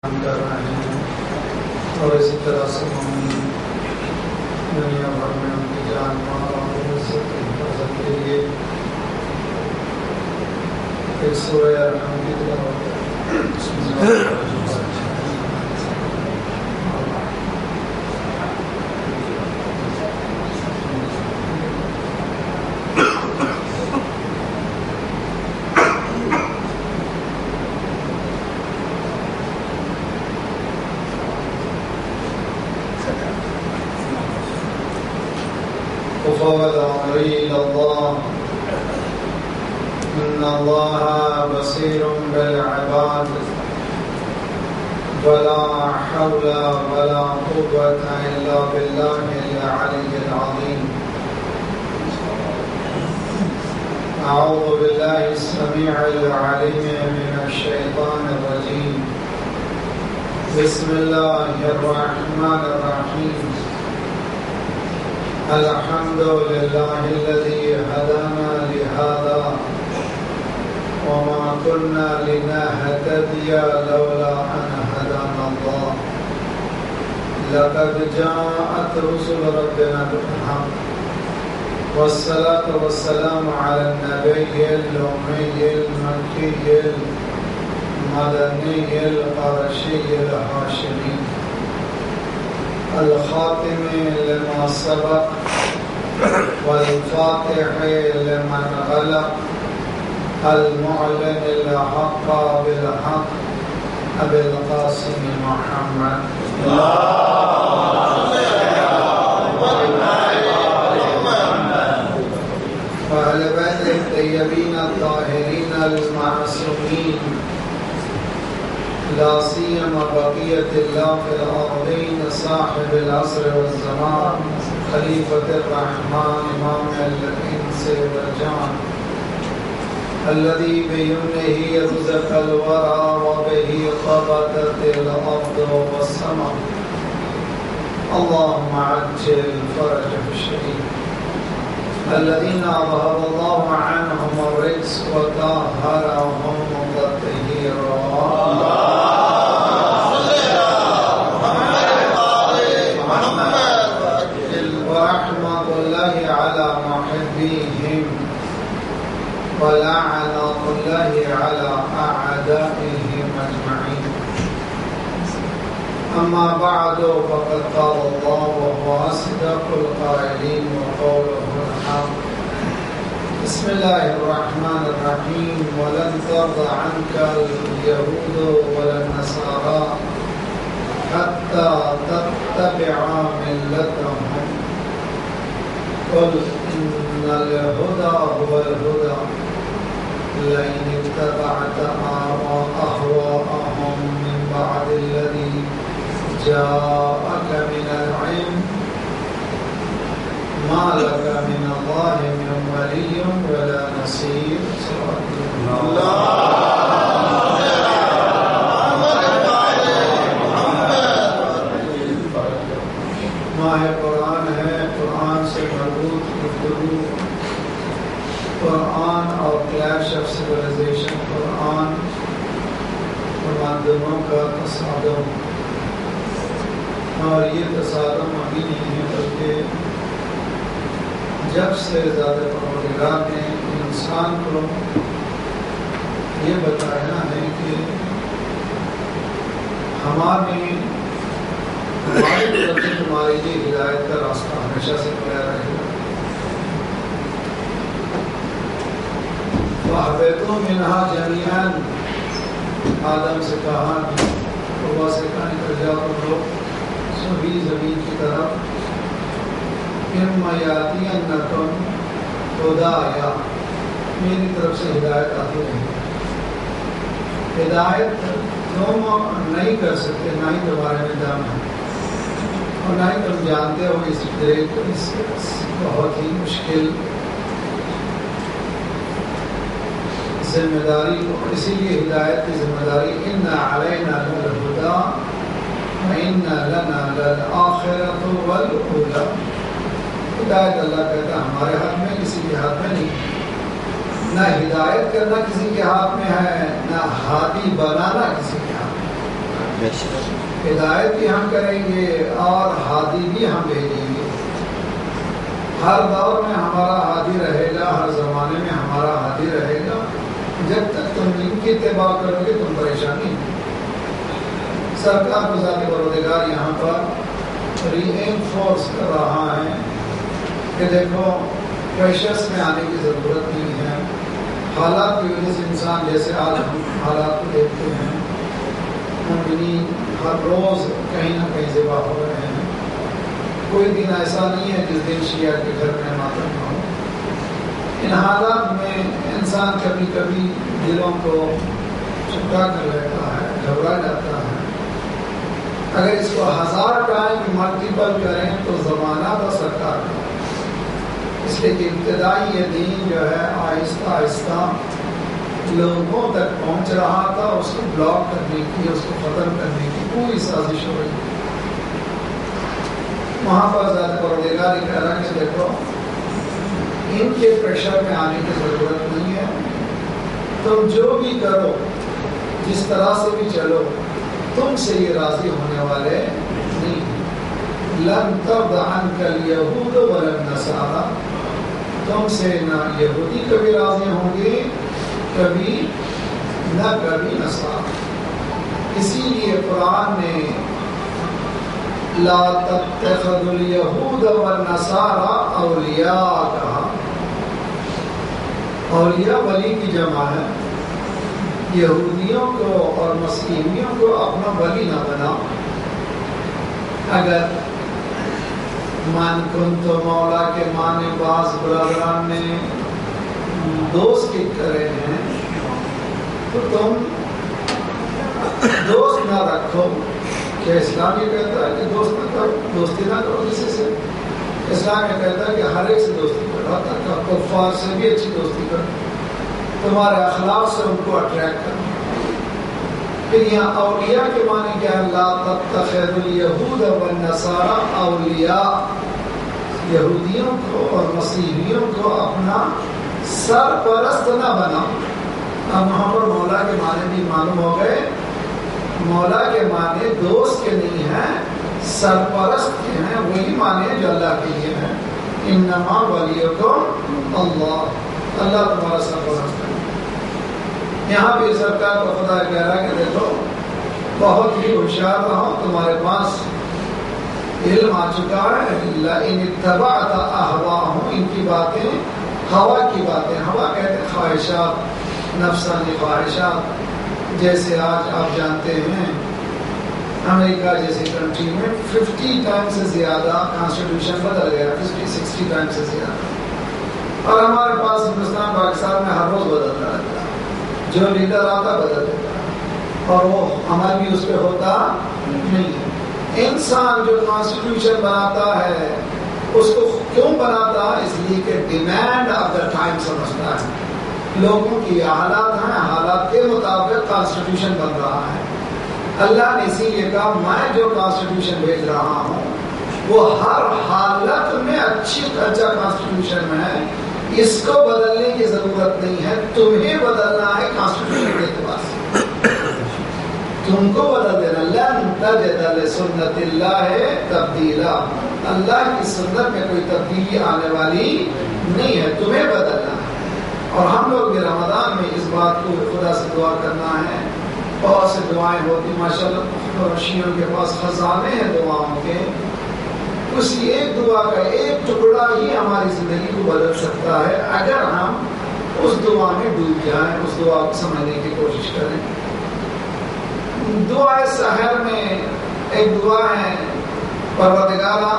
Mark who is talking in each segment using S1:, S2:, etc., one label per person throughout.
S1: کر رہے ہیں اور اسی طرح سے مومنین دنیا بھر میں ان کی جان مال اور عزت کی حفاظت کے لیے ایک سورہ ارحم کی تلاوت بسم اللہ الرحمن الرحیم. وفوض أمري إلى الله إن الله بصير بالعباد ولا حول ولا قوة إلا بالله العلي العظيم. أعوذ بالله السميع العليم من الشيطان الرجيم. بسم الله الرحمن الرحيم. الحمد لله الذي هدانا لهذا وما كنا لنهتدي لولا أن هدانا الله. لقد جاءت رسل ربنا بالحق والصلاة والسلام على النبي الأمي المكي المدني القرشي الهاشمي الخاتم لما سبق والفاتح لمن غلق المعلن الحق بالحق أبي القاسم محمد وأهل بيت الطيبين الطاهرين المعصومين لا سيما بقية الله في الأرضين صاحب العصر والزمان خليفة الرحمن إمام الإنس والجان الذي بيمنه يرزق الورى وبه قبضت الأرض والسماء. اللهم عجل فرجه الشريف الذين أظهر الله عنهم الرجس وطهرهم تطهيرا. ورحمة الله على محبيهم ولعنة الله على أعدائهم أجمعين. أما بعد فقد قال الله وهو أصدق القائلين وقوله الحق. بسم الله الرحمن الرحيم. ولن ترضى عنك اليهود ولا النصارى حتى تتبع ملتهم قل إن الهدى هو الهدى لئن اتبعت أهواءهم من بعد الذي جاءك من العلم ما لك من الله من ولي ولا نصير. ماہ قرآن ہے. قرآن سے مربوط گفتگو قرآن اور کلیش آف سویلائزیشن قرآن تمدنوں کا تصادم. اور یہ تصادم ابھی نہیں ہے بلکہ جب سے زیادہ پروردگار نے انسان کو یہ بتایا ہے کہ ہماری طرف سے تمہارے لیے ہدایت کا راستہ ہمیشہ سے کھلا رہے گا. فَأَهْبِطُوا مِنْهَا جَمِيعًا. آدم سے کہا ہوا سے کہا نکل جاؤ تم لوگ سبھی زمین کی طرف. اِمَّا يَأْتِيَنَّكُمْ هُدًى. میری طرف سے ہدایت آتی رہے. ہدایت تم نہیں کر سکتے، نہ ہی تمہارے میں دم ہے اور نہ ہی تم جانتے ہو اس بہت ہی مشکل ذمہ داری کو. اسی لیے ہدایت کی ذمہ داری ان علینا للہدی وان لنا للآخرۃ والأولی. ہدایت اللہ کہتا ہے ہمارے ہاتھ میں، کسی کے ہاتھ میں نہیں. نہ ہدایت کرنا کسی کے ہاتھ میں ہے، نہ ہادی بنانا کسی کے ہاتھ میں. ہدایت بھی ہم کریں گے اور ہادی بھی ہم بھیجیں گے. ہر دور میں ہمارا ہادی رہے گا، ہر زمانے میں ہمارا ہادی رہے گا. جب تک تم ان کی اتباع کرو گے تم پریشانی نہیں. سرکار کو ذات پروردگار یہاں پر ری انفورس کر رہا ہے کہ دیکھو پریشرس میں آنے کی ضرورت نہیں ہے. حالات کی وجہ سے انسان جیسے آج ہم حالات کو دیکھتے ہیں، مومنین ہر روز کہیں نہ کہیں ذبح ہو رہے ہیں. کوئی دن ایسا نہیں ہے جس دن شیعہ کے گھر میں ماتم نہ ہو. ان حالات میں انسان کبھی کبھی دلوں کو چپکا کر لیتا ہے، گھبرا جاتا ہے. اگر اس کو 1000 ٹائم ملٹیپل کریں تو زمانہ تو سرکار کا. اس لیے کہ ابتدائی یہ دین جو ہے آہستہ آہستہ لوگوں تک پہنچ رہا تھا. اس کو بلاک کرنے کی، اس کو ختم کرنے کی پوری سازش ہو رہی. وہاں پر ذات پروردگار کہہ رہا کہ دیکھو ان کے پریشر میں آنے کی ضرورت نہیں ہے. تم جو بھی کرو، جس طرح سے بھی چلو، تم سے یہ راضی ہونے والے نہیں. لن ترضى عنك اليهود ولا النصارى، تم سے نہ یہودی کبھی راضی ہوں گے، کبھی نہ کبھی نصارى. اسی لیے قرآن نے لا تتخذوا اليهود والنصارى اولیاء کہا. اولیاء ولی کی جمع ہے. یہودیوں کو اور مسیحیوں کو اپنا ولی نہ بنا. اگر من کنت مولا کے معنی بعض برادران نے دوست کی کرے ہیں تو تم دوست نہ رکھو. کہ اسلام یہ کہتا ہے کہ دوست نہ کرو، دوستی نہ کرو کسی سے. اسلام یہ کہتا ہے کہ ہر ایک سے دوستی کرو، حتیٰ کفار سے بھی اچھی دوستی کرو، تمہارے اخلاق سے ان کو اٹریکٹ کرو. پھر یہاں اولیاء کے معنی کیا ہے؟ لا تتخذوا اليهود والنصارى اولیاء. یہودیوں کو اور مسیحیوں کو اپنا سرپرست نہ بنا. اب وہاں پر مولا کے معنی بھی معلوم ہو گئے. مولا کے معنی دوست کے نہیں ہیں، سرپرست کے ہیں. وہی معنی جو اللہ کے لیے ہیں. انما ولیکم اللہ، اللہ تمہارا سرپرست ہے. یہاں بھی سرکار کو خدا کہہ رہا ہے کہ دیکھو بہت ہی ہوشیار رہو، تمہارے پاس علم آ چکا ہے. ان اتبعت اہواءہم، ان کی باتیں ہوا کی باتیں. ہوا کہتے ہیں خواہشات، نفسانی خواہشات. جیسے آج آپ جانتے ہیں امریکہ جیسی کنٹری میں 50 ٹائم سے زیادہ کانسٹیٹیوشن بدل گیا، 50-60 ٹائم سے زیادہ. اور ہمارے پاس ہندوستان پاکستان میں ہر روز بدلتا رہتا ہے. جو لیڈر آتا بدل دیتا ہے اور وہ عمل بھی اس پہ ہوتا نہیں ہے. انسان جو کانسٹیٹیوشن بناتا ہے اس کو کیوں بناتا ہے؟ اس لیے کہ ڈیمانڈ آف دا ٹائم سمجھتا ہے. لوگوں کی حالات ہیں، حالات کے مطابق کانسٹیٹیوشن بن رہا ہے. اللہ نے اسی لیے کہا میں جو کانسٹیٹیوشن بھیج رہا ہوں وہ ہر حالت میں اچھا کانسٹیٹیوشن ہے. اس کو بدلنے کی ضرورت نہیں ہے، تمہیں بدلنا ہے کانسٹیٹیوشن کے اعتبار سے. تم کو بدل دینا. لن تجد لسنت اللہ تبدیلا، اللہ کی سنت میں کوئی تبدیلی آنے والی نہیں ہے، تمہیں بدلنا ہے. اور ہم لوگ بھی رمضان میں اس بات کو خدا سے دعا کرنا ہے. بہت سے دعائیں ہوتی ماشاءاللہ، شیعوں کے پاس خزانے ہیں دعاؤں کے. اسی ایک دعا کا ایک ٹکڑا ہی ہماری زندگی کو بدل سکتا ہے اگر ہم اس دعا میں ڈوب جائیں، اس دعا کو سمجھنے کی کوشش کریں. دعا سحر میں ایک دعا ہے، پروردگارا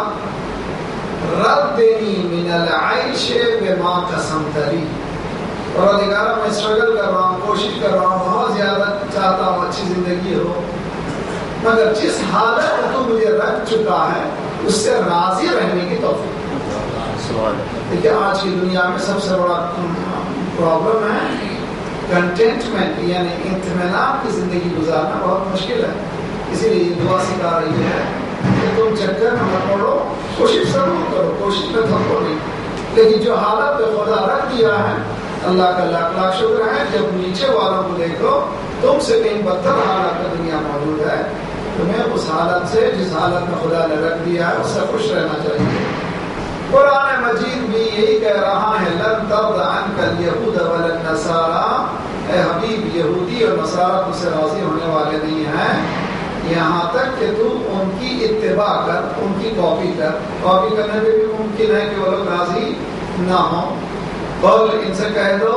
S1: ردنی من العیش بما قسمت لی. پروردگارا میں اسٹرگل کر رہا ہوں، کوشش کر رہا ہوں، بہت زیادہ چاہتا ہوں اچھی زندگی ہو، مگر جس حالت میں تو مجھے رکھ چکا ہے اس سے راضی رہنے کی توفیق. دیکھیے آج کی دنیا میں سب سے بڑا پرابلم ہے کنٹینٹمنٹ، یعنی اطمینان کی زندگی گزارنا بہت مشکل ہے. اسی لیے یہ دعا سکھا رہی ہے کہ تم چکر میں مت پڑو، کوشش ضرور کرو، کوشش میں تھکو نہیں. لیکن جو حالت پہ خدا رکھ دیا ہے اللہ کا لاکھ لاکھ شکر ہے. جب نیچے والوں کو دیکھو تم سے کہیں بدتر حالت میں دنیا موجود ہے، تمہیں اس حالت سے جس حالت میں خدا نے رکھ دیا ہے اس سے خوش رہنا چاہیے۔ قرآن مجید بھی یہی کہہ رہا ہے لن ترضى عنك اليهود ولا النصارى، اے حبیب یہودی اور نصارہ تجھ سے راضی ہونے والے نہیں ہیں یہاں تک کہ تو ان کی اتباع کر، ان کی کاپی کر۔ کاپی کرنے میں بھی ممکن ہے کہ وہ لوگ راضی نہ ہوں۔ قل ان سے کہہ دو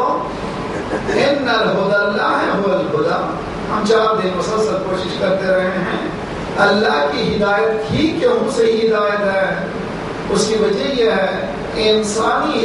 S1: ان الہدی اللہ هو الہدی، ہم 4 دن مسلسل کوشش کرتے رہے ہیں، اللہ کی ہدایت ہی کیوں صحیح ہدایت ہے؟ اس کی وجہ یہ ہے انسانی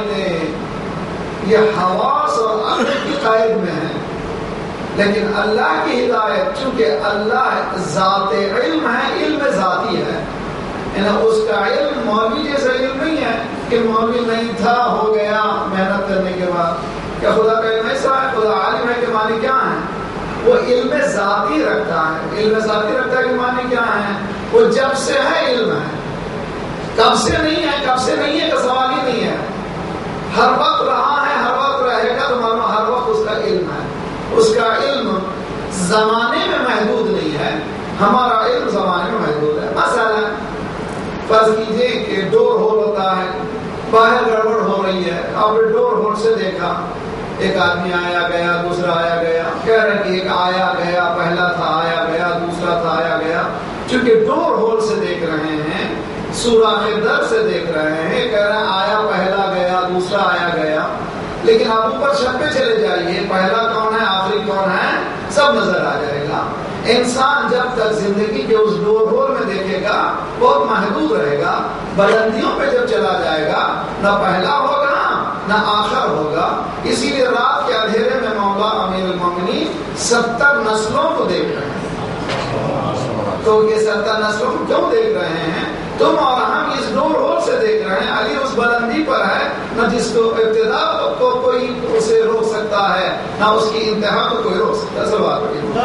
S1: ہدایتیں یہ حواس اور عقل کی قید میں ہیں، لیکن اللہ کی ہدایت چونکہ اللہ ذات علم ہے، علم ذاتی ہے، یعنی اس کا علم مولوی جیسا علم نہیں ہے کہ مولوی نہیں تھا ہو گیا محنت کرنے کے بعد۔ کیا خدا کا علم ایسا ہے؟ خدا عالم ہے کہ معنی کیا ہے؟ وہ علم ذاتی رکھتا ہے۔ علم ذاتی رکھتا ہے کہ معنی کیا ہے؟ وہ جب سے ہے علم ہے، کب سے نہیں ہے، کب سے نہیں ہے کا سوال ہی نہیں ہے، ہر وقت رہا ہے، ہر وقت رہے گا، تو معلوم ہر وقت اس کا علم ہے۔ اس کا علم زمانے میں محدود نہیں ہے، ہمارا علم زمانے میں محدود ہے۔ مثلا فرض کیجئے کہ ڈور ہول ہوتا ہے، باہر گڑبڑ ہو رہی ہے، آپ نے ڈور ہول سے دیکھا ایک آدمی آیا گیا، دوسرا آیا گیا، کہہ رہے کہ ایک آیا گیا، پہلا تھا آیا گیا، دوسرا تھا آیا گیا، چونکہ ڈور ہول سے دیکھ رہے ہیں، سوراخ در سے دیکھ رہے ہیں، کہہ رہے ہیں آیا پہلا گیا، دوسرا آیا گیا، لیکن آپ اوپر چھت پہ چلے جائیے، پہلا کون ہے آخری کون ہے سب نظر آ جائے گا۔ انسان جب تک زندگی کے اس ڈور ہول میں دیکھے گا بہت محدود رہے گا، بلندیوں پہ جب چلا جائے گا نہ پہلا ہوگا نہ آخر ہوگا۔ اسی لیے رات کے اندھیرے میں مولا امیر المومنین 70 نسلوں کو دیکھ رہے ہیں۔ تو یہ 70 نسلوں کو کیوں دیکھ رہے ہیں؟ تم اور ہم اس ڈور ہول سے دیکھ رہے ہیں، علی اس بلندی پر ہے نہ جس کو ابتدا کو کوئی اسے روک سکتا ہے نہ اس کی انتہا کو کوئی روک سکتا ہے۔ سوال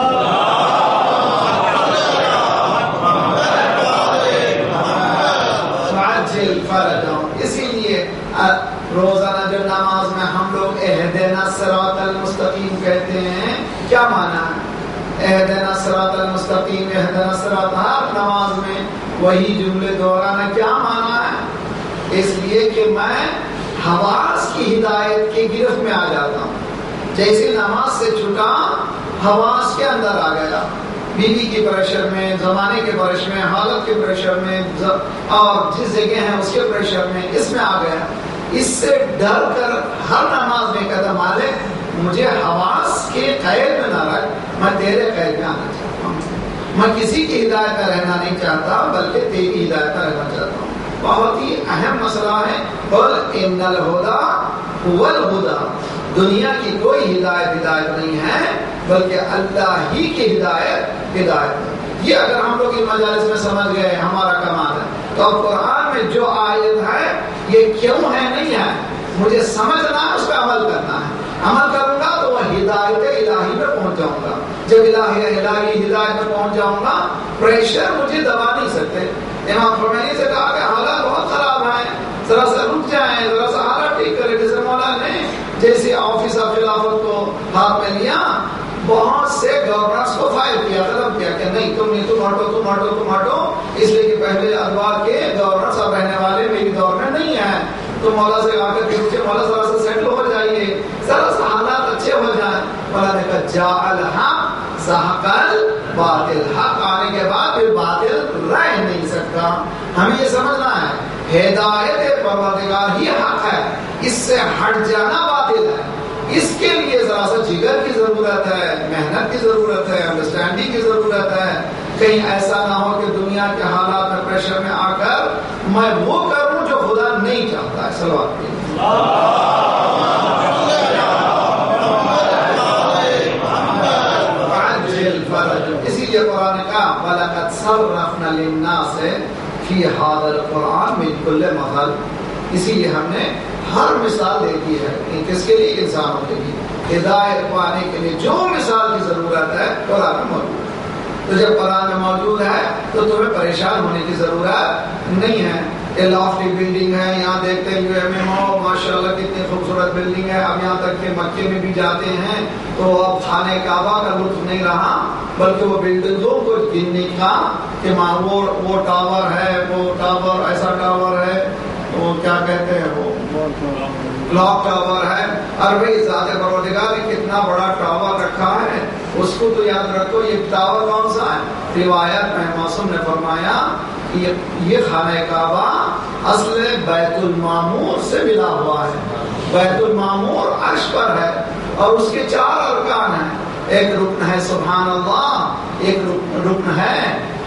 S1: اسی لیے روزانہ جو نماز میں ہم لوگ اہدنا الصراط المستقیم کہتے ہیں، کیا معنی ہے؟ اہدنا الصراط المستقیم، اہدنا الصراط، ہر نماز میں وہی جملے دہرانا کیا معنی ہے؟ اس لیے کہ میں حواس کی ہدایت کی گرفت میں آ جاتا ہوں، جیسے نماز سے چھٹا حواس کے اندر آ گیا، بیوی کی پریشر میں، زمانے کے پریشر میں، حالت کے پریشر میں، اور جس جگہ ہے اس کے پریشر میں، اس میں آ گیا۔ اس سے ڈر کر ہر نماز میں کہتا مالک مجھے حواس کے قید میں نہ رکھ، میں تیرے قید میں آنا چاہتا ہوں، میں کسی کی ہدایت میں رہنا نہیں چاہتا بلکہ تیری ہدایت میں رہنا چاہتا ہوں۔ بہت ہی اہم مسئلہ ہے۔ قل ان الہدی هو الہدی، دنیا کی کوئی ہدایت نہیں ہے بلکہ اللہ ہی کی ہدایت ہے۔ یہ اگر ہم لوگ ان مجالس میں سمجھ گئے ہمارا کمال ہے۔ تو اب قرآن میں جو آیت ہے یہ کیوں ہے نہیں ہے، مجھے سمجھنا ہے، اس پہ عمل کرنا ہے۔ عمل کروں گا تو وہ ہدایت الہی میں پہنچ جاؤں گا۔ جب الہی ہدایت میں پہنچ جاؤں گا پریشر مجھے دبا نہیں سکتے۔ امام خمینی سے کہا کہ حالات بہت خراب ہیں، ذرا سا رک جائیں، ذرا سا حالات ٹھیک کرے، جیسے مولا نے جیسے آفس آف خلافت کو ہاتھ میں لیا، بہت سے گورنرز کو فائر کیا، ختم کیا کہ نہیں تم ہٹو، اس لیے کہ پہلے ادوار کے گورنرز اب رہنے والے میری دور میں نہیں ہیں۔ تو مولا سے آ کر کے مولا ذرا سا سیٹل ہو جائیے، ذرا سا حالات اچھے ہو جائیں۔ مولا نے کہا جاء الحق زہق الباطل، حق آنے کے بعد پھر باطل رہ نہیں سکتا۔ ہمیں یہ سمجھنا ہے ہدایت پروردگار ہی حق ہے، اس سے ہٹ جانا باطل ہے۔ اس کے لیے ذرا سا جگر کی ضرورت ہے، محنت کی ضرورت ہے، انڈرسٹینڈنگ کی ضرورت ہے۔ کہیں ایسا نہ ہو کہ دنیا کے حالات میں پریشر میں آ کر میں وہ کروں جو خدا نہیں چاہتا ہے۔ صلوات پڑھیے۔ اسی لیے قرآن کا وَلَقَدْ صَرَّفْنَا لِلنَّاسِ فِي هَذَا الْقُرْآنِ مِنْ كُلِّ مَثَلٍ، اسی لیے ہم نے ہر مثال دیتی ہے کس کے لیے؟ انسانوں کے لیے، ہدایت پانے کے لیے جو مثال کی ضرورت ہے قرآن میں موجود ہے۔ تو جب قرآن میں موجود ہے تو تمہیں پریشان ہونے کی ضرورت نہیں ہے۔ یہ لافٹی بلڈنگ ہے، یہاں دیکھتے ہیں UMMO ماشاءاللہ کتنی خوبصورت بلڈنگ ہے. اب یہاں تک کہ مکے میں بھی جاتے ہیں تو اب خانہ کعبہ کا لطف نہیں رہا بلکہ وہ بلڈنگوں کو گننے کا کہ وہ ٹاور ہے، وہ ٹاور ایسا ٹاور ہے، وہ کیا کہتے ہیں، وہ کلاک ٹاور ہے. اور بھائی ذات پروردگار نے کتنا بڑا ٹاور رکھا ہے، اس کو تو یاد رکھو. یہ ٹاور کون سا ہے؟ روایت میں معصوم نے فرمایا یہ خانہ کعبہ اصل بیت المعمور سے ملا ہوا ہے. بیت المعمور عرش پر ہے اور اس کے 4 ارکان ہیں. ایک رکن ہے سبحان اللہ، ایک رکن ہے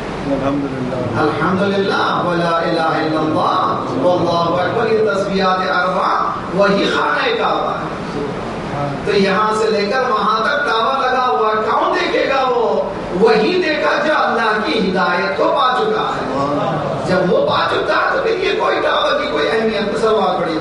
S1: الحمدللہ ولا الہ الا اللہ واللہ اکبر. یہ تسبیحات 4 وہی خانہ کعبہ ہے. تو یہاں سے لے کر وہاں تک ٹاور لگا ہوا ہے. کون دیکھے گا؟ وہی دیکھا جو اللہ کی ہدایت کو پا چکا ہے. جب وہ پا چکا ہے تو پھر یہ کوئی ٹاور کی کوئی اہمیت سوال پڑی.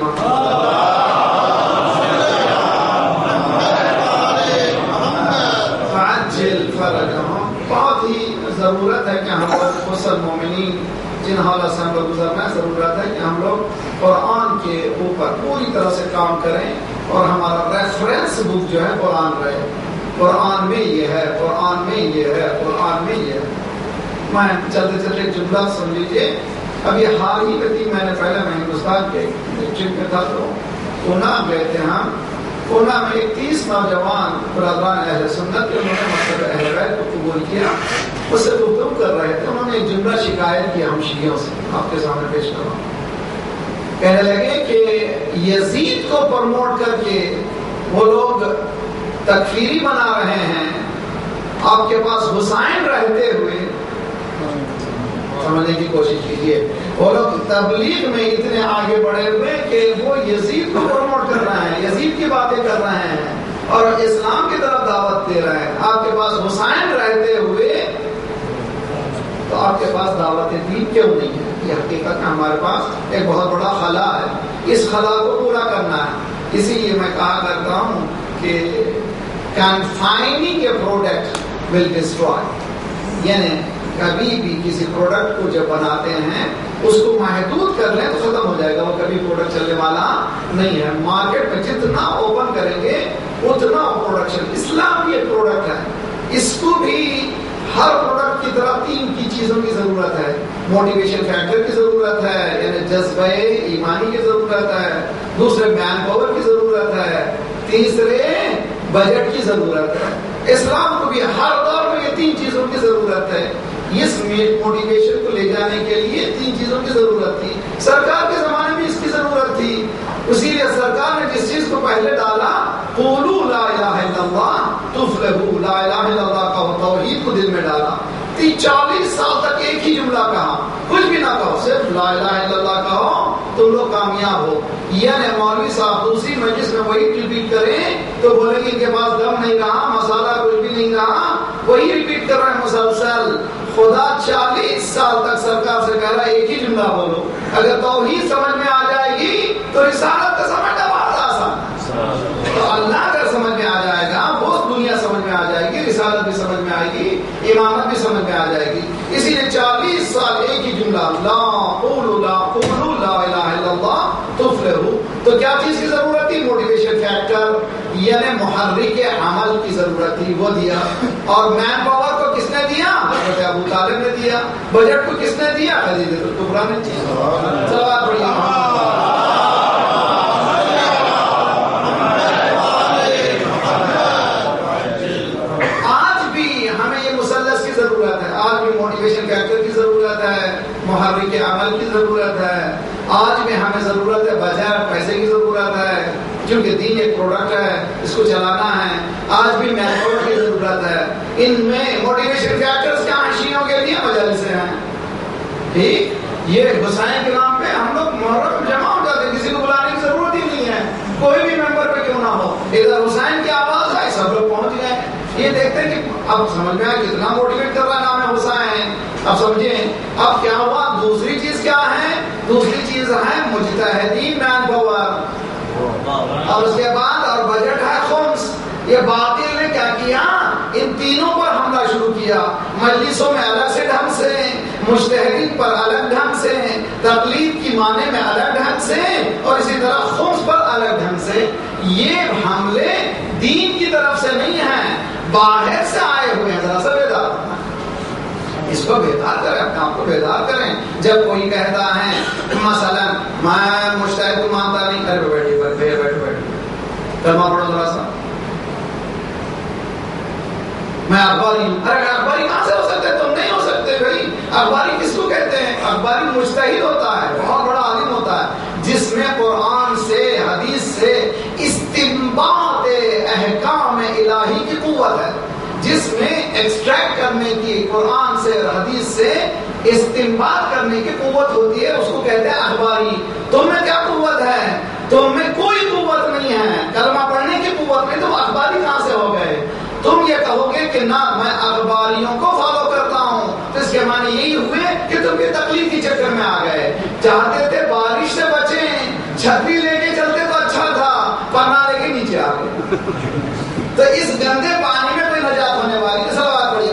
S1: بہت ہی ضرورت ہے کہ ہم لوگ مسلم مومنین جن حالات سے ہم لوگ گزرنا ہے، ضرورت ہے کہ ہم لوگ قرآن کے اوپر پوری طرح سے کام کریں اور ہمارا ریفرنس بک جو ہے قرآن رہے. قرآن میں یہ ہے، قرآن میں یہ ہے، قرآن میں یہ ہے. میں چلتے چلتے ایک جملہ سن لیجیے. ابھی حال ہی میں تھی، میں نے پہلے میں ہندوستان کے ٹرپ میں تھا تو پونا گئے تھے ہم. پونا میں 30 نوجوان برادران اہل سنت کے انہوں نے مکتب اہل بیت کو قبول کیا. اس سے گفتگو کر رہے تھے، انہوں نے ایک جملہ شکایت کیا ہم شیعوں سے، آپ کے سامنے پیش کر رہا ہوں. کہنے لگے کہ یزید کو پروموٹ کر کے وہ لوگ تکفیری بنا رہے ہیں. آپ کے پاس حسین رہتے ہوئے، سمجھنے کی کوشش کیجیے، وہ لوگ تبلیغ میں اتنے آگے بڑھے ہوئے کہ وہ یزید کو پروموٹ کر رہے ہیں، یزید کی باتیں کر رہے ہیں اور اسلام کی طرف دعوت دے رہے ہیں. آپ کے پاس حسین رہتے ہوئے تو آپ کے پاس دعوت دین کیوں نہیں ہے؟ یہ حقیقت میں ہمارے پاس ایک بہت بڑا خلا ہے، اس خلا کو پورا کرنا ہے. اسی لیے میں کہا کرتا ہوں کہ confining a product will destroy. یعنی کبھی بھی کسی پروڈکٹ کو جب بناتے ہیں اس کو محدود کر لیں تو ختم ہو جائے گا، وہ کبھی پروڈکٹ چلنے والا نہیں ہے. مارکیٹ میں جتنا اوپن کریں گے اتنا پروڈکشن. اسلام بھی ایک پروڈکٹ ہے، اس کو بھی ہر پروڈکٹ کی طرح 3 کی چیزوں کی ضرورت ہے. موٹیویشن فیکٹر کی ضرورت ہے، یعنی جذبہ ایمانی کی ضرورت ہے. دوسرے مین پاور کی ضرورت ہے. تیسرے بجٹ کی ضرورت ہے. اسلام کو بھی ہر دور میں یہ 3 چیزوں کی ضرورت ہے. اس موٹیویشن کو لے جانے کے لیے 3 چیزوں کی ضرورت تھی. سرکار کے زمانے میں اس کی ضرورت تھی. اسی لیے سرکار نے جس چیز کو پہلے ڈالا، قولوا لا الہ الا اللہ تفلحوا، لا الہ الا اللہ کا توحید کو دل میں ڈالا. 40 سال تک ایک ہی جملہ کہا، کچھ بھی نہ کہو، صرف لا الہ الا اللہ کہو تم لوگ کامیاب ہو. یعنی مولوی صاحب دوسری مجلس میں وہی ریپیٹ کریں تو بولیں گے ان کے پاس دم نہیں رہا، مسالہ کچھ بھی نہیں رہا، وہی ریپیٹ کر رہے ہیں مسلسل. خدا 40 سال تک سرکار سے کہہ رہا ہے ایک ہی جملہ بولو. اگر توحید سمجھ میں آ جائے گی تو رسالت کا سمجھنا بہت آسان ہے. تو اللہ اگر سمجھ میں آ جائے گا وہ دنیا سمجھ میں آ جائے گی، رسالت بھی سمجھ میں آئے گی، امامت بھی سمجھ میں آ جائے گی. اسی لیے 40 سال ایک ہی جملہ، لا قولوا لا الہ الا اللہ تفلحوا. تو کیا چیز کی ضرورت تھی؟ موٹیویشن فیکٹر، یعنی محرک عمل کی ضرورت تھی، وہ دیا. اور مین پاور کو کس نے دیا؟ حضرت ابو طالب نے دیا. بجٹ کو کس نے دیا؟ خدیجہ الکبریٰ نے دیا. سوال پڑھیے. ضرورت ہے، آج بھی موٹیویشن فیکٹر کی ضرورت ہے، محرک عمل کی ضرورت ہے. آج بھی ہمیں ضرورت ہے بجٹ، پیسے کی ضرورت ہے، کیونکہ دین ایک پروڈکٹ ہے، اس کو چلانا ہے. آج بھی میتھڈ کی ضرورت ہے. ان میں موٹیویشن فیکٹرز کیا ہیں؟ شیعوں کے لیے مجالسیں ہیں. ٹھیک، یہ حسین کے نام پہ ہم لوگ محرم میں جمع ہو جاتے ہیں، کسی کو بلانے کی ضرورت ہی نہیں ہے، کوئی بھی ممبر پہ کیوں نہ ہو. ادھر حسین کی آواز آئی، سب لوگ پہنچ گئے. یہ دیکھتے ہیں کہ اب سمجھ میں آیا کتنا موٹیویٹ کر رہا ہے نام حسین. اب سمجھیں اب کیا ہوا. دوسری چیز کیا ہے؟ دوسری چیز ہے مجتہدین مین پاور، اور اس کے بعد اور بجٹ ہے خمس. یہ باطل نے کیا کیا؟ ان تینوں پر حملہ شروع کیا. مجلسوں میں الگ سے ڈھنگ سے، مجتہدین پر الگ ڈھنگ سے، تقلید کی پیمانے میں الگ ڈھنگ سے اور اسی طرح خمس پر الگ ڈھنگ سے. یہ حملے دین کی طرف سے نہیں ہیں، باہر سے آئے ہوئے ہیں. ذرا سا بیدار ہونا، اس کو بیدار کریں، اپنے آپ کو بیدار کریں. جب کوئی کہتا ہے مثلا میں مجتہد کو مانتا نہیں، گھر پہ بیٹھے کلمہ پڑھو ذرا سا، میں اخباری ہوں. ارے اخباری کہاں سے ہو سکتے؟ تم نہیں ہو سکتے بھائی. اخباری کس کو کہتے ہیں؟ اخباری مجتہد ہوتا ہے، بہت بڑا عالم ہوتا ہے، جس میں قرآن سے حدیث سے استنباط احکام الہی کی قوت ہے، جس میں ایکسٹریکٹ کرنے کی قرآن سے اور حدیث سے استنباط کرنے کی قوت ہوتی ہے. اس کو کہتے ہیں اخباری. تم میں کیا قوت ہے؟ تم میں کوئی قوت نہیں ہے، کلمہ پڑھنے کی قوت نہیں. تم اخباری کہاں سے ہو گئے؟ تم یہ کہو گے کہ نہ میں اخباریوں کو فالو کرتا ہوں، تو اس کے معنی یہی ہوئے کہ تم یہ تقلید کی چکر میں آ گئے. چاہتے تھے بارش سے بچیں، چھتری لے کے چلتے تو اچھا تھا، پناہ لے کے نیچے آ گئے. تو اس گندے پانی میں کوئی نجات ہونے والی نہیں. صلوات پڑھیے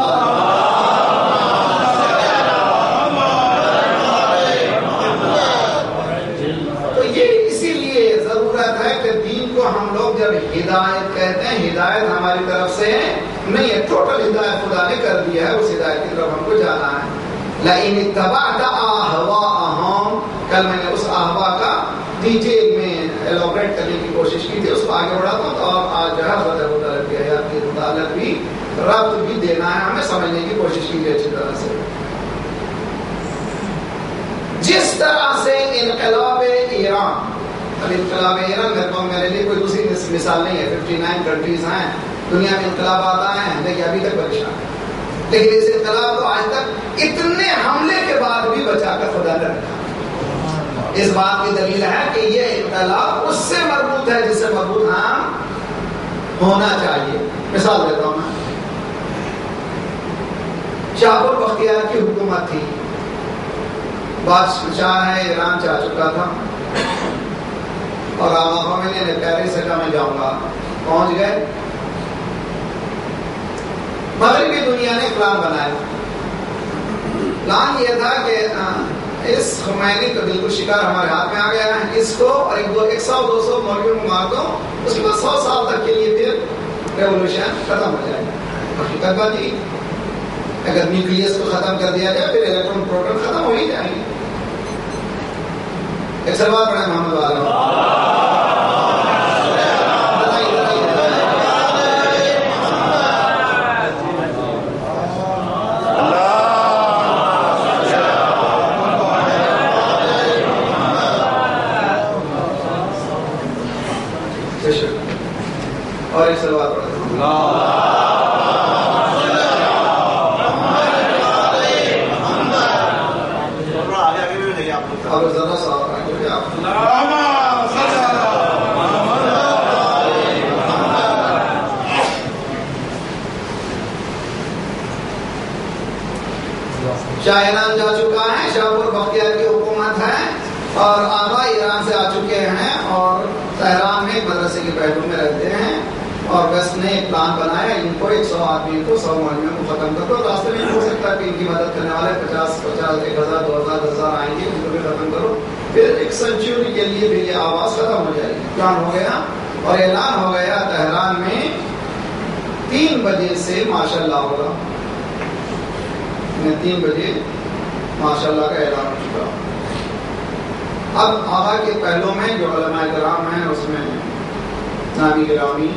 S1: تو یہ اسی لیے ضرورت ہے کہ دین کو ہم لوگ جب ہدایت کہتے ہیں، ہدایت ہماری طرف سے نہیں ہے، ٹوٹل ہدایت خدا نے کر دیا ہے، اس ہدایت کی طرف ہم کو جانا ہے. لئن اتبعت اہواءہم، کل میں نے اس اہوا کا ڈیٹیل میں ایلابریٹ کرنے کی کوشش کی تھی، اس کو آگے بڑھاتا ہوں. اور آج جو ہے حضرت ابو طالب کی حیات کے متعلق بھی ربط بھی دینا ہے ہمیں، سمجھنے کی کوشش کی اچھی طرح سے. جس طرح سے انقلاب ایران، اب انقلاب ایران میرے لیے کوئی دوسری مثال نہیں ہے. 59 کنٹریز ہیں دنیا میں، انقلابات آئے ہیں لیکن ابھی تک پریشان ہے. لیکن اس انقلاب کو آج تک اتنے حملے کے بعد بھی بچا کر خدا نے رکھا. اس بات کی دلیل ہے کہ یہ انقلاب اس سے مربوط ہے جس سے مربوط ہم ہونا چاہیے. مثال دیتا ہوں میں، شاہ بختیار کی حکومت تھی، بادشاہ ہے ایران چاہ چکا تھا، اور آقا میں نے پیرس سے کہا میں جاؤں گا. پہنچ گئے. مغربی دنیا نے پلان بنایا. پلان یہ تھا کہ اس خمینی کا بالکل شکار ہمارے ہاتھ میں آ گیا ہے، اس کو اور 100-200 مولویوں کو مار دو، اس کے بعد 100 سال تک کے لیے پھر ریولوشن ختم ہو جائے گا. حقیقت بات یہ، اگر نیوکلیس کو ختم کر دیا جائے پھر الیکٹرون پروٹون ختم ہو ہی جائیں گے. ایک سوال پڑھیں محمد والا. اور ایک سوال پڑھیں. اور ذرا سا شاہ ایران جا چکا ہے، شاہ بختیار کی حکومت ہے، اور آبا ایران سے آ چکے ہیں اور تہران میں مدرسے کے پہلو میں رہتے ہیں. اور ویسٹ نے ایک پلان بنایا، ان کو 100 آدمی کو 100 مولویوں کو ختم کر دو. راستے میں ہو سکتا ہے کہ ان کی مدد کرنے والے 50 1000 2000 10,000 آئیں گے، ان کو بھی ختم کرو. پھر ایک سینچوری کے لیے بھی یہ آواز ختم ہو جائے گی. پلان ہو گیا اور اعلان ہو گیا تہران میں 3 بجے سے ماشاء اللہ ہوگا. 3 بجے ماشاء اللہ کا اعلان ہو چکا. اب آقا کے پہلو میں جو علماء کرام ہیں اس میں نامی گرامی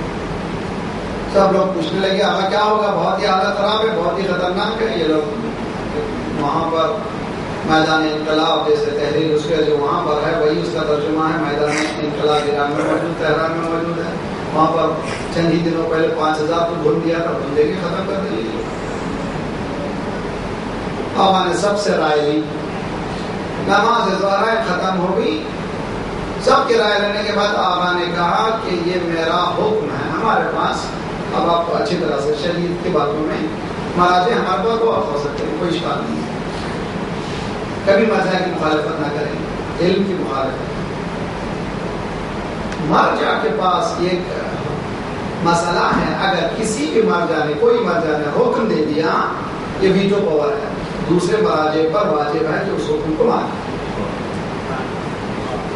S1: سب لوگ پوچھنے لگے آقا کیا ہوگا، بہت ہی حالت خراب ہے، بہت ہی خطرناک ہے. یہ لوگ وہاں پر میدان انقلاب جیسے تحریر اس کے جو وہاں پر ہے وہی اس کا ترجمہ ہے. میدان انقلاب ایران میں موجود، تہران میں موجود ہے. وہاں پر چند ہی دنوں پہلے 5000 کو بھون دیا تھا، بھون دے کے ختم کر دیا. آقا نے سب سے رائے لی، نماز ظہر ختم ہو گئی. سب کی رائے لینے کے بعد آقا نے کہا کہ یہ میرا حکم ہے ہمارے پاس. اب آپ کو اچھی طرح سے شریعت کی باتوں میں مراجع ہمارے پاس بہت ہو سکتے ہیں، کوئی اشکال نہیں ہے. کبھی مذہب کی مخالفت نہ کریں، علم کی مخالفت. مرجع کے پاس ایک مسئلہ ہے، اگر کسی بھی مرجع نے کوئی مرجع نے حکم دے دیا، یہ ویٹو پاور ہے، دوسرے مراجع پر واجب ہے کہ اس حکم کو مانے.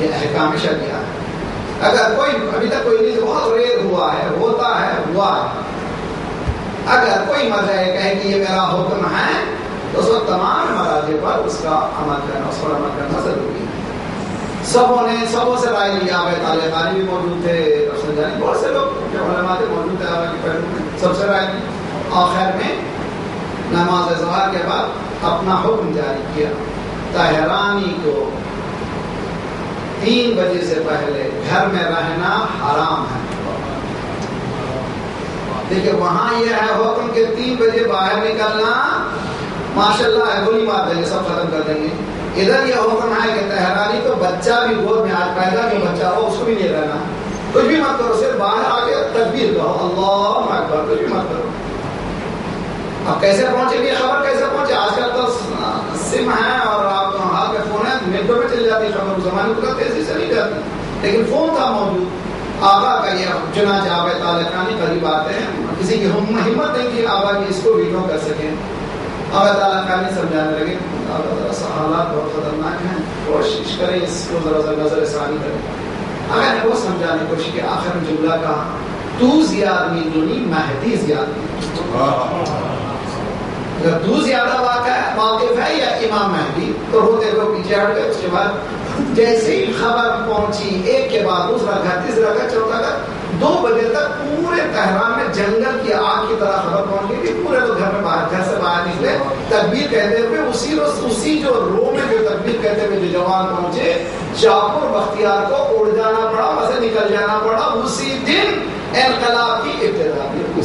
S1: یہ احکام شرعیہ ہے. اگر کوئی ابھی تک کوئی نہیں بہت ریئر ہوا ہے، ہوتا ہے، ہوا ہے، اگر کوئی مرجع کہے کہ یہ میرا حکم ہے تو اس وقت تمام مراجع پر اس کا عمل کرنا، اس پر عمل کرنا ضروری ہے. سبوں سے رائے لیا. طالبانی بھی موجود تھے، بہت سے لوگ جو علماء تھے موجود تھے کے پہلو میں، سب سے رائے لی. آخر میں نماز ظہر کے بعد اپنا حکم جاری کیا، طاہرانی کو 3 بجے سے پہلے گھر میں رہنا حرام ہے. دیکھیں وہاں یہ ہے حکم کہ 3 بجے باہر نکلنا ماشاءاللہ ہے، گولی مار دیں گے، سب ختم کر دیں گے. ادھر یہ حکم ہے کہ طاہرانی تو بچہ بھی گود میں آج پیدا بھی بچہ ہو اس کو بھی نہیں رہنا، کچھ بھی مت کرو، صرف باہر آ کے تکبیر کہو اللہ اکبر، کچھ بھی مت کرو. اب کیسے پہنچے گی خبر، کیسے پہنچے؟ آج کل تو سم ہے اور آپ ہاتھ میں فون ہے، منٹوں میں چل جاتی خبر. اس زمانے کو تیزی سے نہیں جاتی، لیکن فون تھا موجود. آبا کا یہ چنانچہ آبا طالقانی قریب آتے ہیں، کسی کی ہمت نہیں کہ آبا کی اس کو ویڈیو کر سکیں. آبا طالقانی سمجھانے لگے حالات بہت خطرناک ہیں، کوشش کریں اس کو ذرا نظر ثانی کریں. اگر نے وہ سمجھانے کی کوشش کی، آخر میں جملہ کہا تو زیادہ دونی مہدی زیادہ. اگر تو زیادہ واقف ہے یا امام مہدی تو روتے ہوئے پیچھے ہٹ گئے. اس کے بعد جیسے ہی خبر پہنچی، ایک کے بعد دوسرا گھر، تیسرا گھر، چوتھا گھر، 2 بجے تک پورے تہران میں جنگل کی آگ کی طرح خبر پہنچ گئی کہ پورے لوگ گھر سے باہر نکلے تکبیر کہتے ہوئے. اسی جو رو میں جو تکبیر کہتے ہوئے جو جوان پہنچے، جعفر بختیار کو اڑ جانا پڑا، وہاں سے نکل جانا پڑا. اسی دن انقلاب کی ابتدا ہوئی.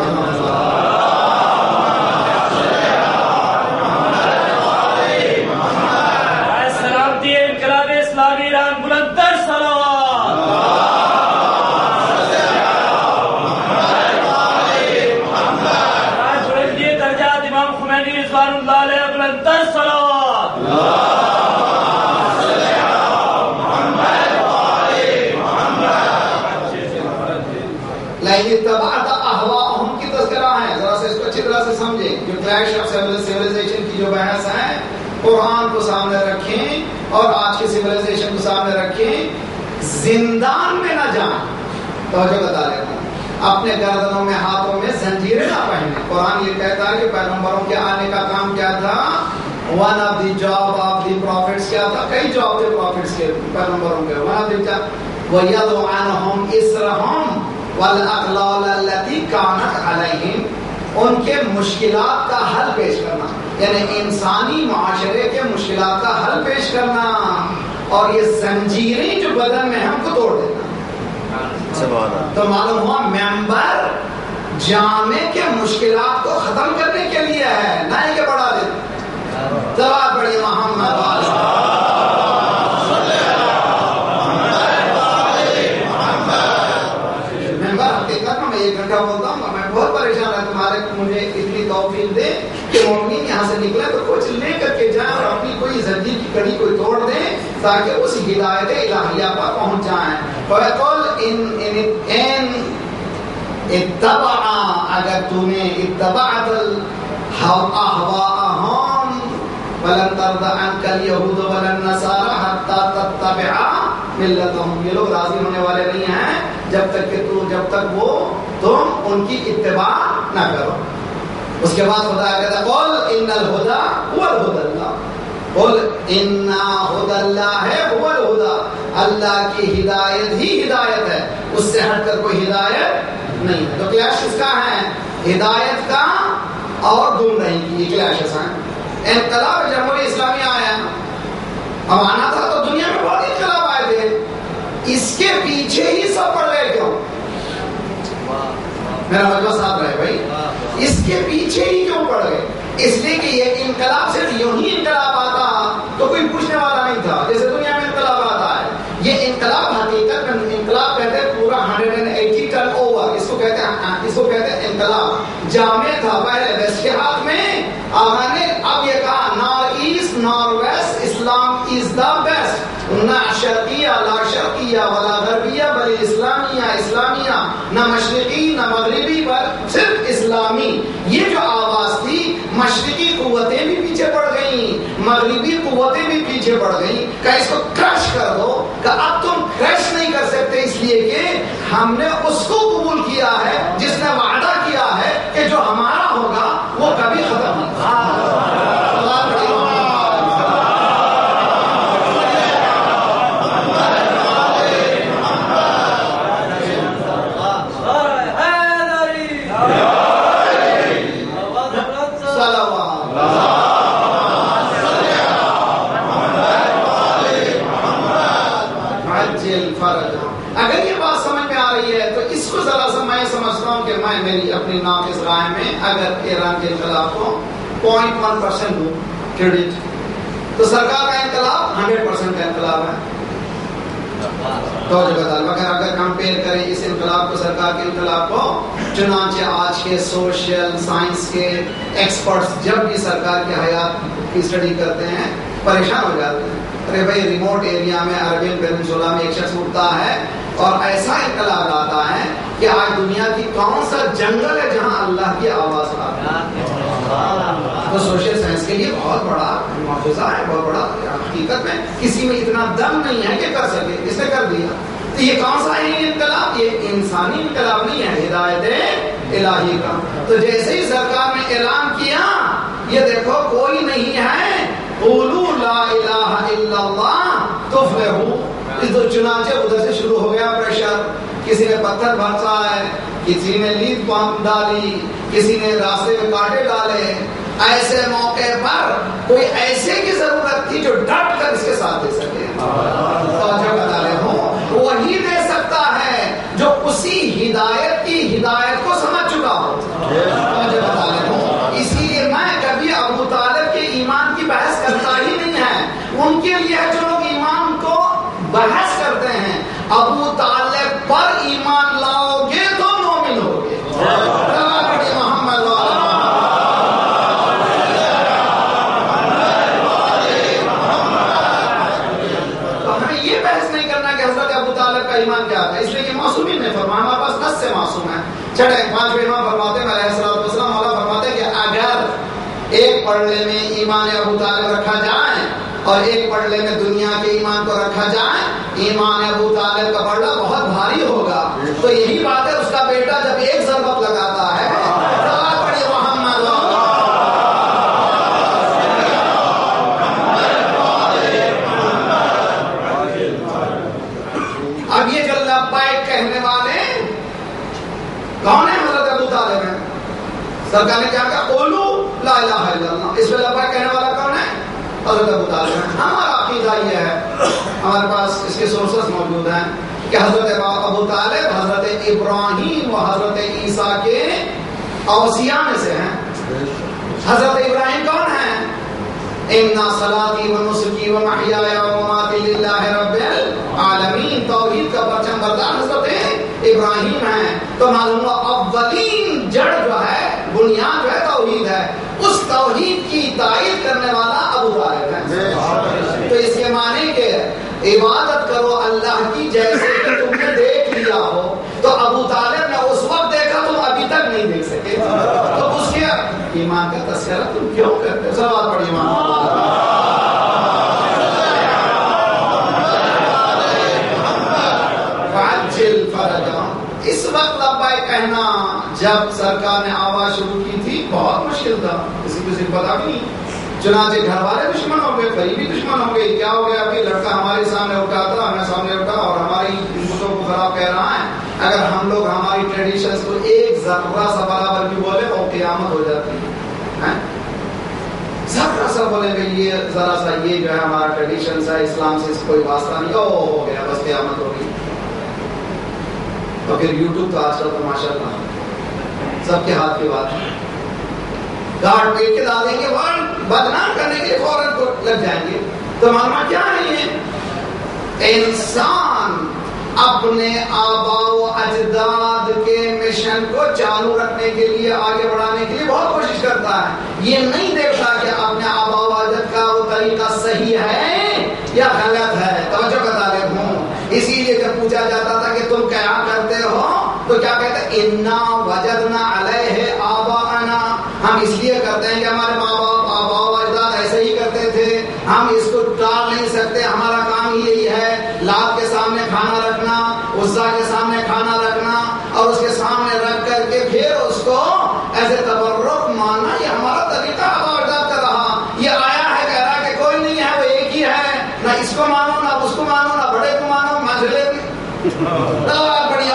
S2: سلامتی انقلاب اسلامی ایران، بلندتر صلوات. بلندی درجات امام خمینی رضوان اللہ علیہ، بلندتر صلوات.
S1: لیکن اتبعت اہواءہم کی تذکرہ ہے، ذرا سے اس کو اچھی طرح سے سمجھیں. جو کلیش آف سیویلائزیشن کی جو بحث ہے، قرآن کو سامنے رکھیں اور آج کی سیویلائزیشن کو سامنے رکھیں. زندان میں نہ جائیں، توجہ بتا لینا. اپنے گردنوں میں، ہاتھوں میں زنجیریں نہ پہنے. قرآن یہ کہتا ہے کہ پیغمبروں کے آنے کا کام کیا تھا؟ One of the job of the prophets کیا تھا؟ کئی جاب تھے پروفٹس کے، پیغمبروں کے. ون آف دی جاب وَيَضُعُ عَنْهُمْ إِصْرَهُمْ وَالْأَغْلَالَ الَّتِي كَانَتْ عَلَيْهِمْ. ان کے مشکلات کا حل پیش کرنا، یعنی انسانی معاشرے کے مشکلات کا حل پیش کرنا، اور یہ زنجیریں جو بدن میں ہم کو توڑ دینا. تو معلوم ہوا ممبر جامع کے مشکلات کو ختم کرنے کے لیے ہے، نہ کہ بڑھا دے. سوال پڑھیے محمد بولتا ہوں. میں بہت پریشان ہے تمہارے، مجھے اتنی توفیق دے کہ مومنین یہاں سے نکلے تو کچھ لے کر کے جائیں اور اپنی کوئی زنجیر کی کڑی کوئی توڑ دیں تاکہ اس ہدایت الہیہ پر پہنچ جائیں. فَيَقُلْ إِنْ اتَّبَعَ، اگر تو نے اتبعت اہواءہم وَلَنْ تَرْضَ عَنْكَ الْيَهُودُ وَلَا النَّصَارَىٰ حَتَّىٰ تَتَّبِعَ مِلَّتَهُمْ. یہ لوگ راضی ہونے والے نہیں ہیں جب تک وہ تم ان کی اتباع نہ کرو. اس کے بعد خدا کہتا ہے قل ان الہدی هو الہدی اللہ، قل ان ہدی اللہ هو الہدی، اللہ کی ہدایت ہی ہدایت ہے، اس سے ہٹ کر کوئی ہدایت نہیں ہے. تو کلیش اس کا ہے ہدایت کا اور گمراہی کی، یہ کلیشز ہیں. انقلاب جمہوری اسلامی آیا، اب آنا تھا تو دنیا میں بہت انقلاب آئے تھے، اس کے پیچھے ہی سب پڑ گئے. کیوں؟ میرا مجمع صاحب رہے بھائی، اس کے پیچھے ہی کیوں پڑ گئے؟ اس لیے کہ یہ انقلاب صرف یوں ہی انقلاب آتا تو کوئی پوچھنے والا نہیں تھا، جیسے دنیا میں انقلاب آتا ہے. یہ انقلاب حقیقت میں انقلاب کہتے ہیں پورا 180 ٹرن اوور، اس کو کہتے ہیں انقلاب. جامع تھا پہلے ویسٹ کے ہاتھ میں، آقا نے اب یہ کہا نار ایسٹ نار waste, Islam is the best, نہ شرقیہ لا شرقیہ ولا غربیہ بل اسلامیہ، نہ مشرقی نہ مغربی پر صرف اسلامی. یہ جو آواز تھی، مشرقی قوتیں بھی پیچھے پڑ گئیں، مغربی قوتیں بھی پیچھے پڑ گئی کہ اس کو کرش کر دو، کہ اب تم کرش نہیں کر سکتے اس لیے کہ ہم نے اس کو قبول کیا ہے جس نے وعدہ کیا ہے کہ جو ہمارا ہوگا وہ کبھی ختم نہیں ہوگا۔ اگر یہ بات سمجھ میں آ رہی ہے تو اس کو ذرا سا میں سمجھتا ہوں کہ میں میری اپنی ناقص رائے میں اگر ایران کے انقلاب کو 0.1% دوں کریڈٹ تو سرکار کا انقلاب 100% کا انقلاب ہے۔ تو اگر کمپیئر کریں اس انقلاب کو سرکار کے انقلاب کو، چنانچہ آج کے سوشل سائنس کے ایکسپرٹس جب بھی سرکار کی حیات کی اسٹڈی کرتے ہیں پریشان ہو جاتے ہیں۔ ارے بھائی ریموٹ ایریا میں عربین پیننسولا میں ایک شخص اٹھتا ہے اور ایسا انقلاب لاتا ہے کہ آج دنیا کی کون سا جنگل ہے جہاں اللہ کی آواز آتی ہے۔ تو سوشل سائنس کے لیے بہت بڑا معجزہ ہے، بہت بڑا حقیقت میں کسی میں اتنا دم نہیں ہے کہ کر سکے، اس نے کر دیا۔ تو یہ کون سا ہے انقلاب؟ یہ انسانی انقلاب نہیں ہے، ہدایت الہی کا۔ تو جیسے ہی سرکار نے اعلان کیا یہ دیکھو کوئی نہیں ہے، قولوا لا الہ الا اللہ تفلحوا، چنانچہ ادھر سے شروع ہو گیا پریشر، کسی نے پتھر برسا ہے، کسی نے لید پمپ ڈالی، کسی نے راستے میں کانٹے ڈالے۔ ایسے موقع پر کوئی ایسے کی ضرورت تھی جو ڈٹ کر اس کے ساتھ دے سکے۔ توجہ بتا رہے ہوں، وہی دے سکتا ہے جو اسی ہدایت کی ہدایت کو سمجھ چکا ہو۔ توجہ بتا رہے ہوں، اسی لیے میں کبھی ابو طالب کے ایمان کی بحث کرتا ہی نہیں ہے۔ ان کے لیے جو لوگ ایمان کو بحث کرتے ہیں، ابو طالب پر ایمان لاؤ گے تو مومن ہوگے۔ ایمان کیا تھا؟ اس لیے کہ معصومین نے فرمایا، ہمارے پاس نص سے معصوم ہے۔ چھٹے 5 امام فرماتے ہیں علیہ الصلوۃ والسلام، مولا فرماتے ہیں کہ اگر ایک پڑھنے میں ایمان ابو طالب رکھا جائے اور ایک پڑھنے میں دنیا کے ایمان کو رکھا جائے، ایمان ابو طالب کا پڑھنا بہت بھاری ہوگا۔ تو یہی بات ہے، اس کا بیٹا جب ایک ضربت لگاتا ہے کون ہے؟ حضرت ابو طالب ہے۔ سرکار نے کیا کہا؟ قولوا لا الہ الا اللہ۔ اس میں لبیک کہنے والا کون ہے؟ حضرت ابو طالب ہے۔ ہمارا عقیدہ یہ ہے، ہمارے پاس اس کے سورسز موجود ہیں کہ حضرت ابو طالب حضرت ابراہیم و حضرت عیسیٰ کے اوصیاء میں سے ہیں۔ حضرت ابراہیم کون ہیں؟ اِنَّ صَلَاتِي وَنُسُكِي وَمَحْيَايَ وَمَمَاتِي لِلَّهِ رَبِّ الْعَالَمِينَ۔ توحید کا پرچم بردار حضرت ابراہیم ہیں۔ تو معلوم ہوا اولین جڑ جو ہے، بنیاد جو ہے توحید ہے، اس توحید کی تائید کرنے والا ابو طالب ہے۔ تو اس کے معنی کہ عبادت کرو اللہ کی جیسے کہ تم نے دیکھ لیا ہو۔ تو ابو طالب نے اس وقت دیکھا، تم ابھی تک نہیں دیکھ سکے، تو اس کے ایمان کا تذکرہ تم کیوں کرتے ہو؟ صلوات پڑھیے ایمان۔ اس وقت لبیک کہنا جب سرکار نے آواز شروع کی تھی بہت مشکل تھا، کسی کو پتا بھی نہیں۔ چنانچہ گھر والے دشمن ہو گئے، قریبی دشمن ہو گئے۔ کیا ہو گیا؟ ابھی لڑکا ہمارے سامنے اٹھا تھا، ہمیں سامنے اٹھا اور ہماری بتوں کو خراب کہہ رہا ہے۔ اگر ہم لوگ ہماری ٹریڈیشنز کو ایک ذرہ سا برابر بھی بولے تو قیامت ہو جاتی ہے۔ ذرا سا بولے کہ یہ ذرا سا یہ جو ہے ہمارا ٹریڈیشن ہے، اسلام سے اس کوئی واسطہ نہیں، ہو گیا بس قیامت ہو گئی۔ تو پھر یوٹیوب تو آج کل تو ماشاء اللہ سب کے ہاتھ کی بات ہے، گاڑ پیٹ کے ڈال دیں گے، بدنام کرنے کے فوراً کو لگ جائیں گے۔ تو معلومات کیا نہیں ہے؟ انسان اپنے آباء و اجداد کے مشن کو چالو رکھنے کے لیے، آگے بڑھانے کے لیے بہت کوشش کرتا ہے۔ یہ نہیں دیکھتا کہ اپنے آباء و اجداد کا وہ طریقہ صحیح ہے یا غلط ہے۔ توجہ بتا رہے ہوں، اسی لیے جب پوچھا جاتا تھا کہ تم کیا کرتے ہو تو کیا کہتے ہیں؟ انا وجدنا علیہ آباءنا، ہم اس لیے کرتے ہیں کہ ہمارے ماں باپ آباء و اجداد ایسے ہی کرتے تھے، ہم اس کو ٹال نہیں سکتے. ہمارا کام ہی یہی ہے لات کے سامنے کھانا رکھنا, عزا کے سامنے کھانا رکھنا, اور اس کے سامنے رکھ کر کے پھر اس کو ایسے تبرک ماننا. یہ ہمارا طریقہ آبا اجداد کا رہا. یہ آیا ہے کہہ رہا کہ کوئی نہیں ہے, وہ ایک ہی ہے, نہ اس کو مانو نہ اس کو مانو, نہ بڑے کو مانو, مجھے بڑھیا.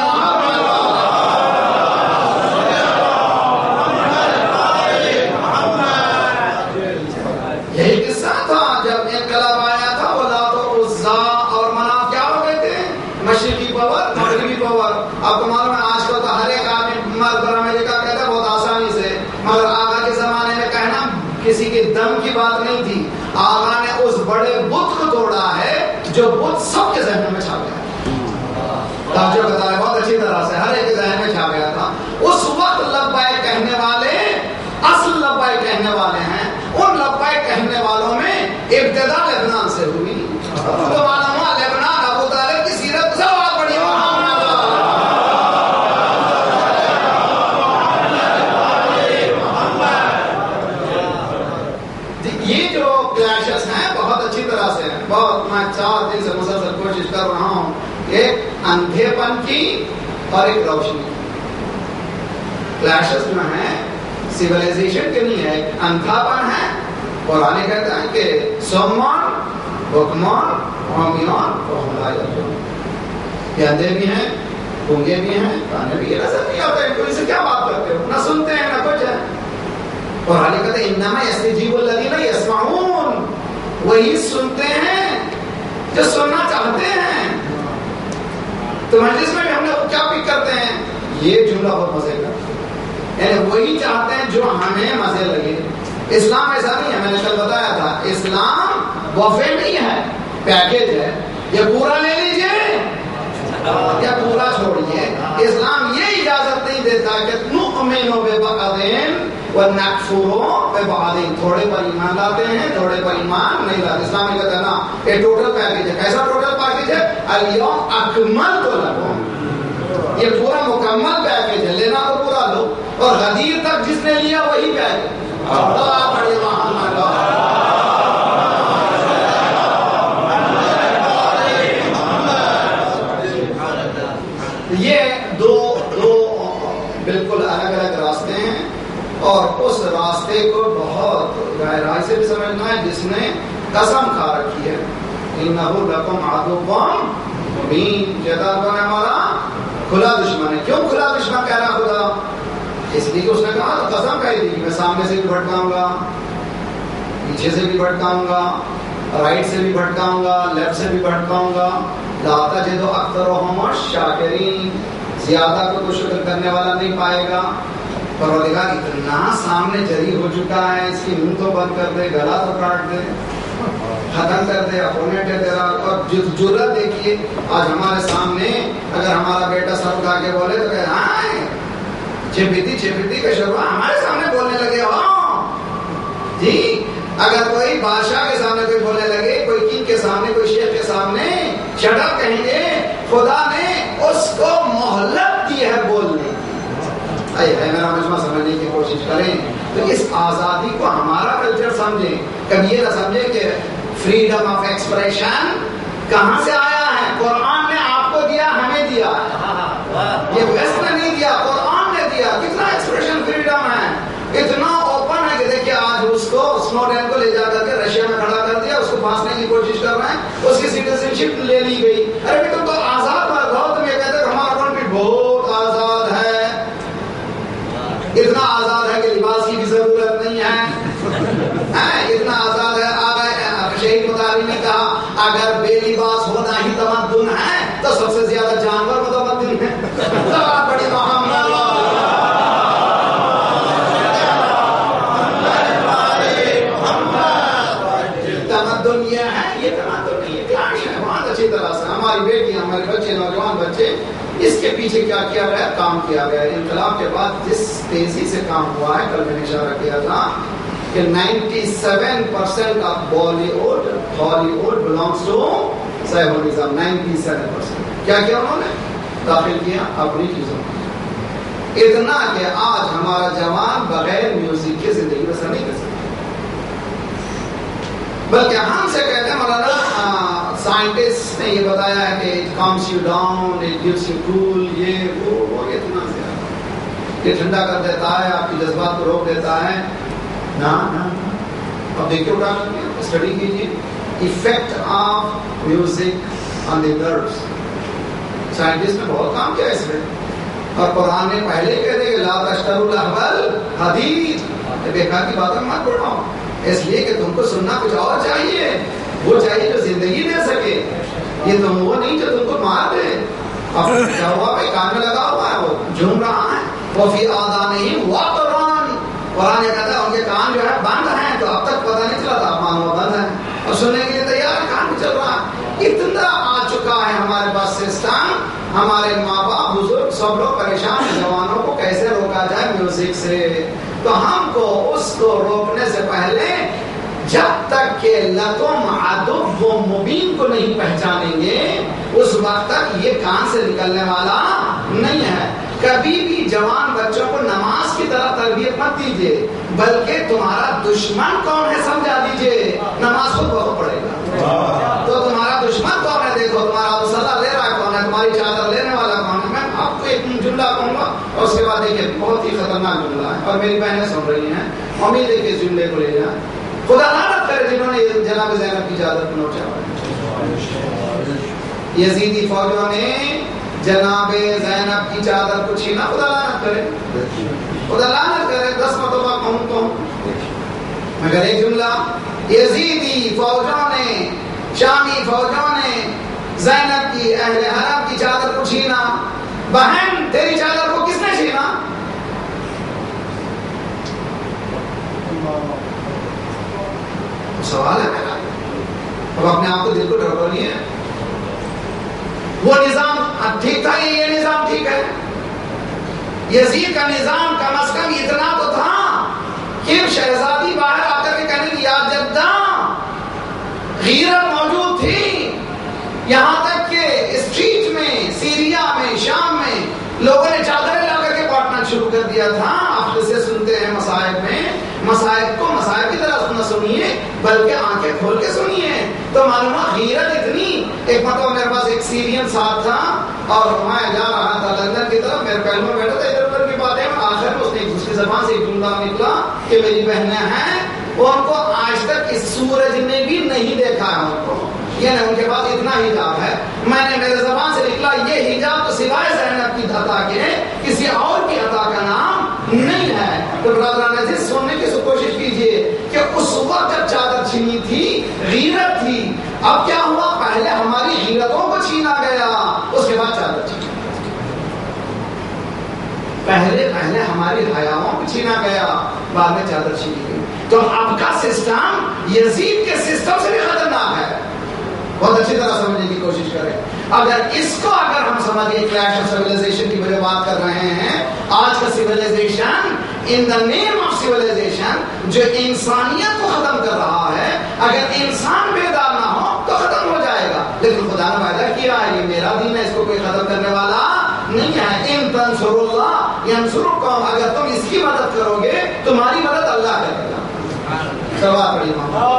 S1: یہی قصہ تھا جب انقلاب آیا تھا. وہ لات و عزا اور مناف کیا ہو گئے تھے؟ مشرقی پاور, مغربی پاور. آپ کو معلوم ہے آج کل تو ہر ایک آدمی مرد پر امریکہ کہتا ہے بہت آسانی سے, مگر آقا کے زمانے میں کہنا کسی کے دم کی بات نہیں تھی. آقا نے اس بڑے بت کو توڑا ہے جو بت سب کے ذہنوں میں چھا گیا. توجہ بتا رہے بہت اچھی طرح سے, ہر ایک کے ذہن میں چھا گیا تھا. اس وقت لبیک کہنے والے اصل لبیک کہنے والے ہیں. ان لبیک کہنے والوں میں ابتدا لبنان سے ہوئی. تو معلوم ہوا لبنان ابو طالب کی سیرت سے بہت بڑی. یہ جو کلیشز ہیں بہت اچھی طرح سے ہیں. بہت میں 4 دن سے مسلسل کوشش کر رہا ہوں ایک اندھے پن کی اور ایک روشنی. کلیشز جو ہیں سیولائزیشن کے نہیں ہے, ایک اندھا پن ہے. قرآن کہتا ہے کہ سمان حکمان عمیان, یہ اندھے بھی ہیں, گونگے بھی ہیں, کانے بھی, یہ نظر نہیں آتا ہے. ان سے کیا بات کرتے ہو, نہ سنتے ہیں نہ کچھ ہے. قرآن کہتا ہے انما یستجیب الذین یسمعون, وہی سنتے ہیں جو سننا چاہتے ہیں. تو مجلس میں بھی ہم لوگ کیا پک کرتے ہیں, یہ جملہ بہت مزے کا, یعنی وہی چاہتے ہیں جو ہمیں مزے لگے. اسلام ایسا نہیں ہے, میں نے کل بتایا تھا, اسلام بفے نہیں ہے, پیکیج ہے. یہ پورا لے لیجئے یا پورا چھوڑیے. اسلام یہ اجازت نہیں دیتا کہ نؤمن ببعض ونکفر ببعض, تھوڑے پر ایمان لاتے ہیں تھوڑے پر ایمان نہیں لاتے. اسلام یہ کہتا ہے نا یہ ٹوٹل پیکیج ہے. کیسا ٹوٹل پیکیج ہے؟ الیوم اکملت لکم, یہ پورا مکمل پیکیج ہے. لینا تو پورا لو, اور غدیر تک جس نے لیا وہی پیکیج. یہ دو بالکل الگ الگ راستے ہیں, اور اس راستے کو بہت گہرائی سے بھی سمجھنا ہے. جس نے قسم کھا رکھی ہے انہ لکم عدو مبین, شیطان کون ہے ہمارا؟ کھلا دشمن ہے. کیوں کھلا دشمن کہہ رہا خدا؟ اس لیے کہ اس نے کہا تو قسم کہی تھی کہ میں سامنے سے بھی بھٹکاؤں گا, پیچھے سے بھی بھٹکاؤں گا, رائٹ سے بھی بھٹکاؤں گا, لیفٹ سے بھی بھٹکاؤں گا. لا تجد اکثرهم الشاکرین, زیادہ کو تو شکر کرنے والا نہیں پائے گا. پروردگار اتنا سامنے جری ہو چکا ہے, اس کی منہ تو بند کر دے, گلا تو کاٹ دے, ختم کر دے, اپوننٹ ہے تیرا. اور جرأت دیکھیے آج ہمارے سامنے اگر ہمارا بیٹا سر اٹھا کے بولے تو کہ ہاں چھپتی کا شروع ہمارے سامنے بولنے لگے ہو جی. اگر کوئی بادشاہ کے سامنے کوئی بولنے لگے, کوئی کنگ کے سامنے, کوئی شیخ کے سامنے شٹ اپ کہیں گے, خدا نے اس کو مہلت دی ہے بولنے کی. میرا مجمع سمجھنے کی کوشش کریں تو اس آزادی کو ہمارا کلچر سمجھیں. کبھی یہ نہ سمجھیں کہ فریڈم آف ایکسپریشن کہاں سے آیا ہے. قرآن نے آپ کو دیا, ہمیں دیا, یہ ویسٹ نے نہیں دیا, قرآن نے دیا. کتنا ایکسپریشن فریڈم ہے, اتنا اوپن ہے کہ دیکھیے آج اس کو اسنوڈن کو لے جا کر کے رشیا میں کھڑا کر دیا, اس کو پھانسنے کی کوشش کر رہے ہیں, اس کی سٹیزن شپ لے لی گئی. ارے تم تو آزاد ہو, تم یہ کہتے ہمارا کنٹری بہت آزاد ہے. اتنا آزاد ہے کہ لباس کی بھی ضرورت نہیں ہے, اتنا آزاد ہے. شہید مطالعے نے کہا اگر بے لباس ہونا ہی تمدن ہے تو سب سے زیادہ جانور متمدن ہے. بڑی تمدن یہ ہے, یہ تمدن نہیں ہے, کلاش ہے. بہت اچھی طرح سے ہماری بیٹیاں, ہمارے بچے, نوجوان بچے, اس کے پیچھے کیا کیا گیا, کام کیا گیا. انقلاب کے بعد جس تیزی سے کام ہوا ہے, کل میں نے اشارہ کیا تھا کہ 97% of Bollywood belongs to سیفالزم. 97% کیا کیا انہوں نے داخل کیا اپنی چیزوں میں. اتنا کہ آج ہمارا جوان بغیر میوزک کے زندگی بسر نہیں کر سکتا. بلکہ ہم سے کہتے ہیں مولانا سائنٹسٹ نے یہ بتایا ہے کہ it calms you down, it gives you cool, یہ وہ اتنا زیادہ، یہ ٹھنڈا کر دیتا ہے، آپ کے جذبات کو روک دیتا ہے. نہ اب دیکھیے اٹھا اسٹڈی کیجیے effect of music on the nerves. Scientist نے بہت کام کیا اس میں، اور قرآن نے پہلے کہہ دے کہ لا تشتروا اللہو بالحدید، بیکار کی باتیں مت پڑھو، اس لیے کہ تم کو سننا کچھ اور چاہیے، وہ چاہیے جو زندگی دے سکے، یہ تم وہ نہیں جو تم کو مار دے. اب کیا ہوا بھائی، کان میں لگا ہوا ہے، وہ جھوم رہا ہے. وفی آذانہم وقران، قرآن یہ کہتا ہے ان کے کان جو ہے بند ہیں، تو اب تک پتہ نہیں چلا تھا مانو بند ہے، اور سننے کے لیے تیار ہے، کان میں چل رہا ہے. اتنا آ چکا ہے ہمارے پاس سسٹم، ہمارے ماں باپ بزرگ سب لوگ پریشان ہیں جوانوں کو کیسے روکا جائے میوزک سے. تو ہم کو اس کو روکنے سے پہلے جب تک کہ لتم عدو مبین کو نہیں پہچانیں گے اس وقت تک یہ کان سے نکلنے والا نہیں ہے. کبھی بھی جوان بچوں کو نماز کی طرح تربیت مت دیجیے، بلکہ تمہارا دشمن کون ہے سمجھا دیجیے، نماز خود بہت پڑے گا. تو تمہارا دشمن کون ہے دیکھو، تمہارا مسئلہ لے رہا ہے کون ہے، تمہاری چادر لینے والا کون ہے. میں آپ کو ایک جملہ کہوں گا اور اس کے بعد دیکھیے بہت ہی خطرناک جملہ ہے، اور میری بہنیں سن رہی ہیں، امید ہے کہ اس جملے کو لے جائیں. خدا لعنت کرے جنہوں نے جناب زینب کی چادر کو نوچا. یزیدی فوجوں نے جناب زینب کی چادر کو چھینا، خدا لعنت کرے، خدا لعنت کرے. 10 مرتبہ کہوں تو مگر ایک جملہ، یزیدی فوجوں نے، شامی فوجوں نے زینب کی اہل حرم کی چادر کو چھینا. بہن تیری چادر کو کس نے چھینا؟ سوال ہے میرا. اب اپنے آپ کو دل کو ڈربولیے. وہ نظام ٹھیک تھا، یہ نظام ٹھیک ہے؟ یزید کا نظام کم از کم اتنا تو تھا کہ شہزادی باہر آ کر کے کہنے کی یا جدہ، غیرت موجود تھی. یہاں تک کہ اسٹریٹ میں، سیریا میں، شام میں لوگوں نے چادریں لا کر کے بانٹنا شروع کر دیا تھا. آپ جسے سنتے ہیں مصائب میں، مصائب کو مصائب کی طرح نہ سنیے بلکہ آنکھیں کھول کے سنیے تو معلوم غیرت اتنی. ایک مرتبہ میرے پاس ایک سیرین صاحب تھا اور میں جا رہا تھا لندن کی طرف، میرے پہلو میں بیٹھا تھا، ادھر ادھر کی باتیں، آخر میں اس نے اس کی زبان سے ایک جملہ نکلا کہ میری بہنیں ہیں وہ ان کو آج تک اس سورج نے بھی نہیں دیکھا ہے، ان کو یعنی ان کے پاس اتنا حجاب ہے. میں نے میرے زبان سے نکلا یہ حجاب تو سوائے زینب کی عطا کے کسی اور کی عطا کا نام نہیں ہے. تو برادران عزیز سننے کی کوشش کیجئے کہ اس وقت جب چادر چھینی تھی غیرت تھی. اب کیا ہوا، پہلے ہماری غیرتوں کو چھینا گیا، اس کے بعد چادر چھینا. پہلے ہماری حیاؤں کو چھینا گیا، بعد میں چادر چھینی گئی. تو اب کا سسٹم یزید کے سسٹم سے بھی خطرناک ہے. بہت اچھی طرح سمجھنے کی کوشش کریں. اگر ہم سمجھیں کلیش آف سیویلائزیشن کی وجہ بات کر رہے ہیں، آج کا civilization in the name of civilization جو انسانیت کو ختم کر رہا ہے، اگر انسان بیدار نہ ہو تو ختم ہو جائے گا. لیکن خدا نے وعدہ کیا ہے یہ میرا دین ہے، اس کو کوئی ختم کرنے والا نہیں ہے. ان تنصروا اللہ ینصرکم، اگر تم اس کی مدد کرو گے تمہاری مدد اللہ کرے گا. سوال پڑھی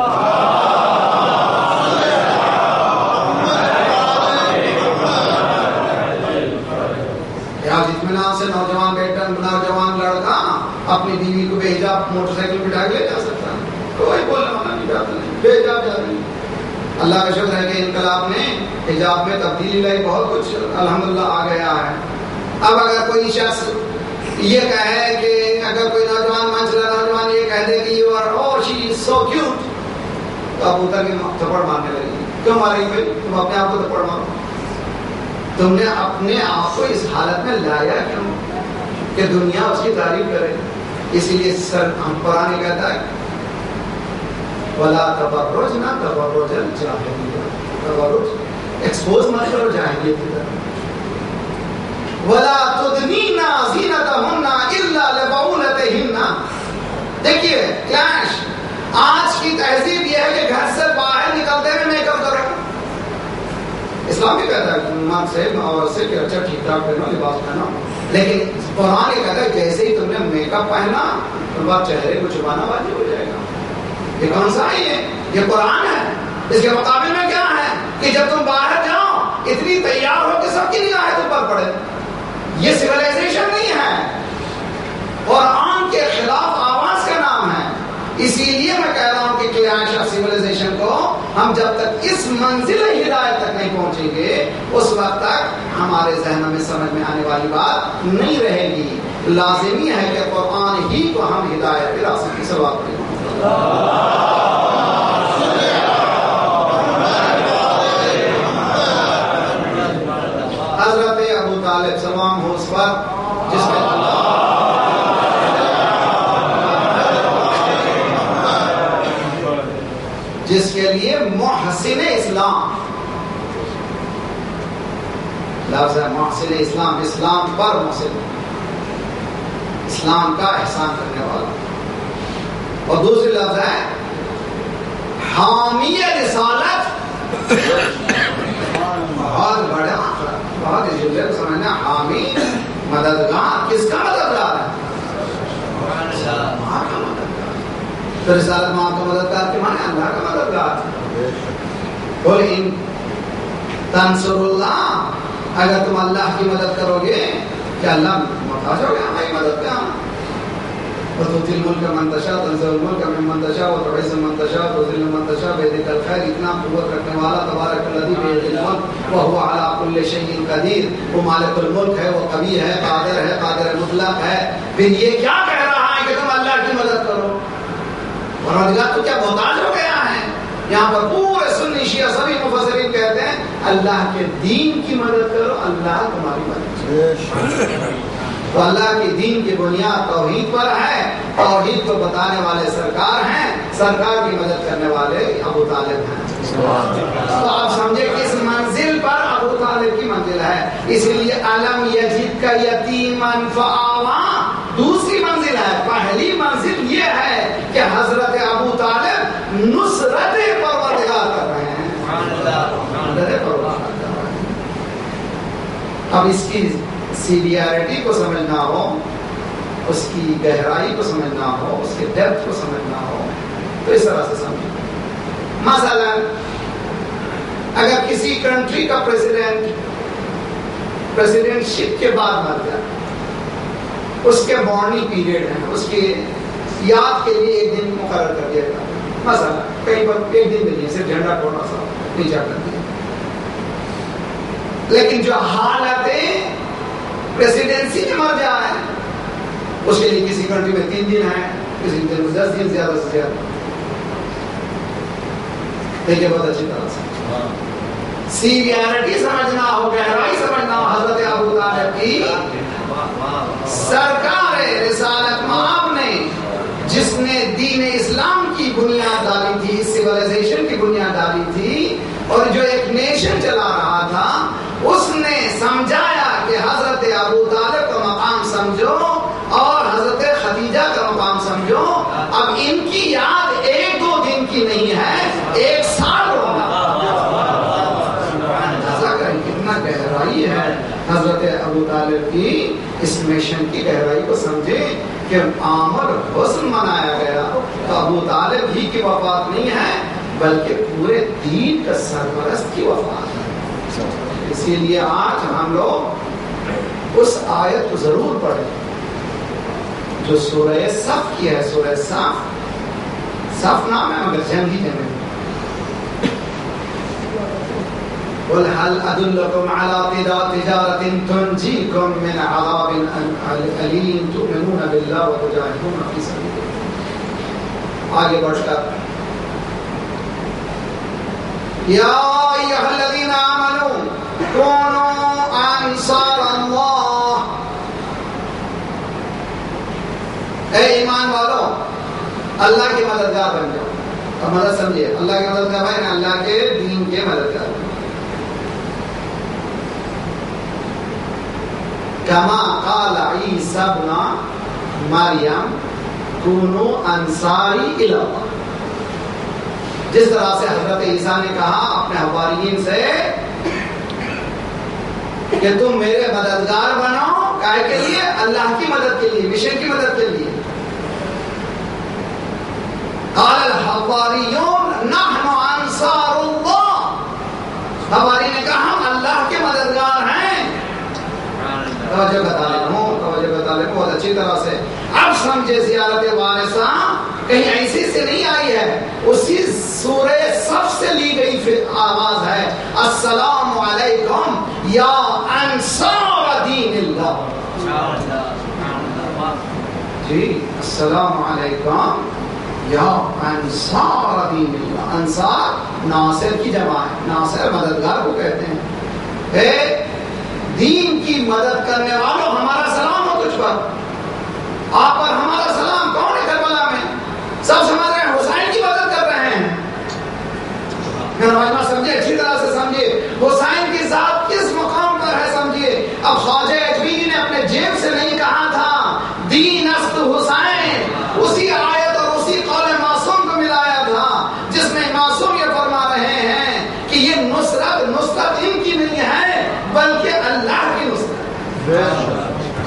S1: اطمینان سے نوجوان لڑکا اپنی بیوی کو بے حجاب موٹر سائیکل پہ ڈال لے جا سکتا ہے، کوئی بولنے والا نہیں جاتا نہیں، بے حجاب جا رہی. اللہ کا شکر ہے کہ انقلاب نے حجاب میں تبدیلی لائی، بہت کچھ الحمدللہ آ گیا ہے. اب اگر کوئی شخص یہ کہے کہ اگر کوئی نوجوان منچلا نوجوان یہ کہہ دے کہ you are oh she is so cute, تو آپ اتر کے تھپڑ مارنے لگی. کیوں مارے گی بھائی؟ تم اپنے آپ کو تھپڑ مارو. تم نے اپنے آپ کو اس حالت میں لایا کیوں کہ دنیا اس کی تعریف کرے. اسی لیے قرآن کہتا ہے وَلَا تَبَرُّجْنَا تَبَرُّجَ الْجَاهِلِيَّةِ، تبرج ایکسپوز مت کرو جاہلیت کی طرف. وَلَا تُدْنِينَ زِينَتَهُنَّ إِلَّا لِبُعُولَتِهِنَّ. دیکھیے کلیش. آج کی تہذیب یہ ہے کہ گھر سے باہر نکلتے ہوئے میک اپ کرو. اسلام بھی کہتا ہے مرد سے عورت سے کہ اچھا ٹھیک ٹھاک پہنو، لباس پہنو، لیکن قرآن یہ کہتا ہے جیسے ہی تم نے میک اپ پہنا تو بعد چہرے کو چھپانا واجب ہو جائے گا. یہ کون سا ہے یہ قرآن ہے. اس کے مقابل میں کیا ہے کہ جب تم باہر جاؤ اتنی تیار ہو کہ سب کی نگاہیں تم پر پڑے. یہ سویلائزیشن نہیں ہے، قرآن کے خلاف آواز کا نام ہے. اسی لیے میں کہہ رہا ہوں کہ کلیش آف سویلائزیشن کو ہم جب تک اس منزل ہدایت تک نہیں پہنچیں گے اس وقت تک ہمارے ذہنوں میں سمجھ میں آنے والی بات نہیں رہے گی. لازمی ہے کہ قرآن ہی کو ہم ہدایت کے راستے کی سبب کریں. حضرت ابو طالب سلام ہو اس پر جس کے لیے محسن اسلام لفظ ہے. محسن اسلام، اسلام پر محسن، اسلام کا احسان کرنے والا. اور دوسری لفظ ہے حامی رسالت. بہت بڑا، بہت اس جملے کو سمجھنا. حامی مددگار، کس کا مددگار ہے؟ تو رسالت میں آپ کا مددگار کے معنی اللہ کا مددگار. قل ان تنصر اللہ، اگر تم اللہ کی مدد کرو گے کہ اللہ محتاج ہو گیا ہماری مدد کا. وتؤتي الملك من تشاء تنزع الملك ممن تشاء وتعز من تشاء وتذل من تشاء بيدك الخير. اتنا قوت رکھنے والا تبارک الذی بيده الملك وهو على كل شيء قدير. وہ مالک الملک ہے، وہ قوی ہے، قادر مطلق ہے. پھر یہ کیا کہہ رہا ہے کہ تم اللہ کی مدد کرو؟ پروردگار تو کیا محتاج ہو گیا ہے؟ یہاں پر پورے سنی شیعہ سبھی مفسرین کہتے ہیں اللہ کے دین کی مدد کرو، اللہ تمہاری مدد کرے. تو اللہ کے دین کی بنیاد توحید پر ہے. توحید کو بتانے والے سرکار ہیں، سرکار کی مدد کرنے والے ابو طالب ہیں. تو آپ سمجھے کس منزل پر ابو طالب کی منزل ہے. اسی لیے علم یجد کا یتیما فآوا دوسری منزل ہے. پہلی منزل یہ ہے کہ حضرت ابو طالب نصرت پروردگار کر رہے ہیں. اب اس کی سیویریٹی کو سمجھنا ہو، اس کی گہرائی کو سمجھنا ہو، اس کے ڈیپتھ کو سمجھنا ہو تو اس طرح سے سمجھنا. مثلا اگر کسی کنٹری کا پریسیڈنٹ شپ کے بعد مر جائے، اس کے مارننگ پیریڈ ہے، اس کی یاد کے لیے ایک دن مقرر کر دیا جاتا ہے. مثلا کہیں پر ایک دن بھی نہیں، صرف جھنڈا تھوڑا سا نیچا کر دیا. لیکن جو حالتیں پریسیڈنسی میں مر جائے اس کے لیے کسی کنٹری میں 3 دن ہے، کسی کنٹری میں 10 دن زیادہ سے زیادہ. دیکھیے بہت اچھی طرح سے سیویریٹی سمجھنا ہو، گہرائی سمجھنا ہو. حضرت ابو طالب کی سرکار رسالت مآب نے جس نے دین اسلام کی بنیاد ڈالی تھی، سیولائزیشن کی بنیاد ڈالی تھی اور جو ایک نیشن چلا رہا تھا، اس نے سمجھایا کہ حضرت ابو طالب کا مقام سمجھو اور حضرت خدیجہ کا مقام سمجھو. اب ان کی یاد 1-2 دن کی نہیں ہے، 1 سال ہوگا. کتنا گہرائی ہے حضرت ابو طالب کی اس مشن کی گہرائی کو سمجھے کہ عامر حسن منایا گیا. تو ابو طالب ہی کی وفات نہیں ہے بلکہ پورے دین کا سرپرست کی وفات ہے. اسی لیے آج ہم لوگ اس آیت کو ضرور پڑھیں جو سورہ صف کی ہے. سورہ صف نام ہے مگر جنگی جنگ. قل هل أدلكم على تجارة تنجيكم من عذاب أليم تؤمنون بالله وتجاهدون في سبيله. آگے بڑھ کر یا أيها الذين آمنوا كونوا أنصار الله. اے ایمان والو اللہ کے مددگار بن جاؤ. اب مدد سمجھیے، اللہ کے مددگار ہے نا، اللہ کے دین کے مددگار. کما قال عیسی ابن مریم کونوا انصاری الی اللہ. جس طرح سے حضرت عیسیٰ نے کہا اپنے حواریین سے کہ تم میرے مددگار بنو، کائے کے لیے؟ اللہ کی مدد کے لیے، مشن کی مدد کے لیے. قال الحواریون نحن انصار اللہ، حواری نے کہا ہم اللہ کے مددگار ہیں۔ توجہ بتا لیں بہت اچھی طرح سے اب سمجھے۔ زیارت وارثہ کہیں ایسی سے نہیں آئی ہے، اسی سورہ صف سے لی گئی آواز ہے، السلام علیکم یا انصار دین اللہ۔ جی السلام علیکم یا انصار دین اللہ۔ انصار ناصر کی جمع ہے، ناصر مددگار کو کہتے ہیں۔ اے دین کی مدد کرنے والوں ہمارا سلام ہو تجھ پر، آپ پر ہمارا سلام۔ کون ہے کربلا میں؟ سب سمجھ رہے ہیں حسین کی مدد کر رہے ہیں۔ میرا مجمع سمجھے، اچھی طرح سے سمجھے، حسین کی ذات کس مقام پر ہے سمجھے۔ اب خواجہ اجمیری نے اپنے جیب سے نہیں کہا تھا دین است حسین، اسی آیت اور اسی قول معصوم کو ملایا تھا جس میں معصوم یہ فرما رہے ہیں کہ یہ نصرت ان کی نہیں ہے بلکہ اللہ کی نصرت۔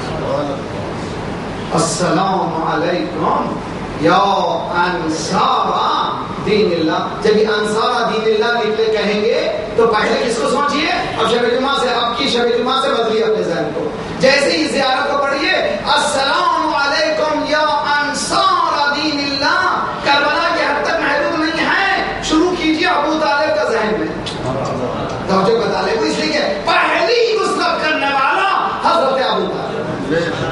S1: السلام علیکم یا انصار دین اللہ۔ جب یہ انصار دین اللہ نکلے کہیں گے تو پہلے کس کو سوچیے؟ اب شب جمعہ سے، اب کی شب جمعہ سے بدلیے اپنے ذہن کو۔ جیسے ہی زیارت کو پڑھیے السلام علیکم یا انصار دین اللہ، کربلا کے حد تک محدود نہیں ہے، شروع کیجیے ابو طالب کا ذہن میں۔ توجہ بتا لے، اس لیے کہ پہلی نصرت کرنے والا حضرت ابو طالب۔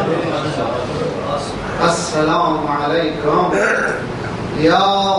S1: السلام علیکم یا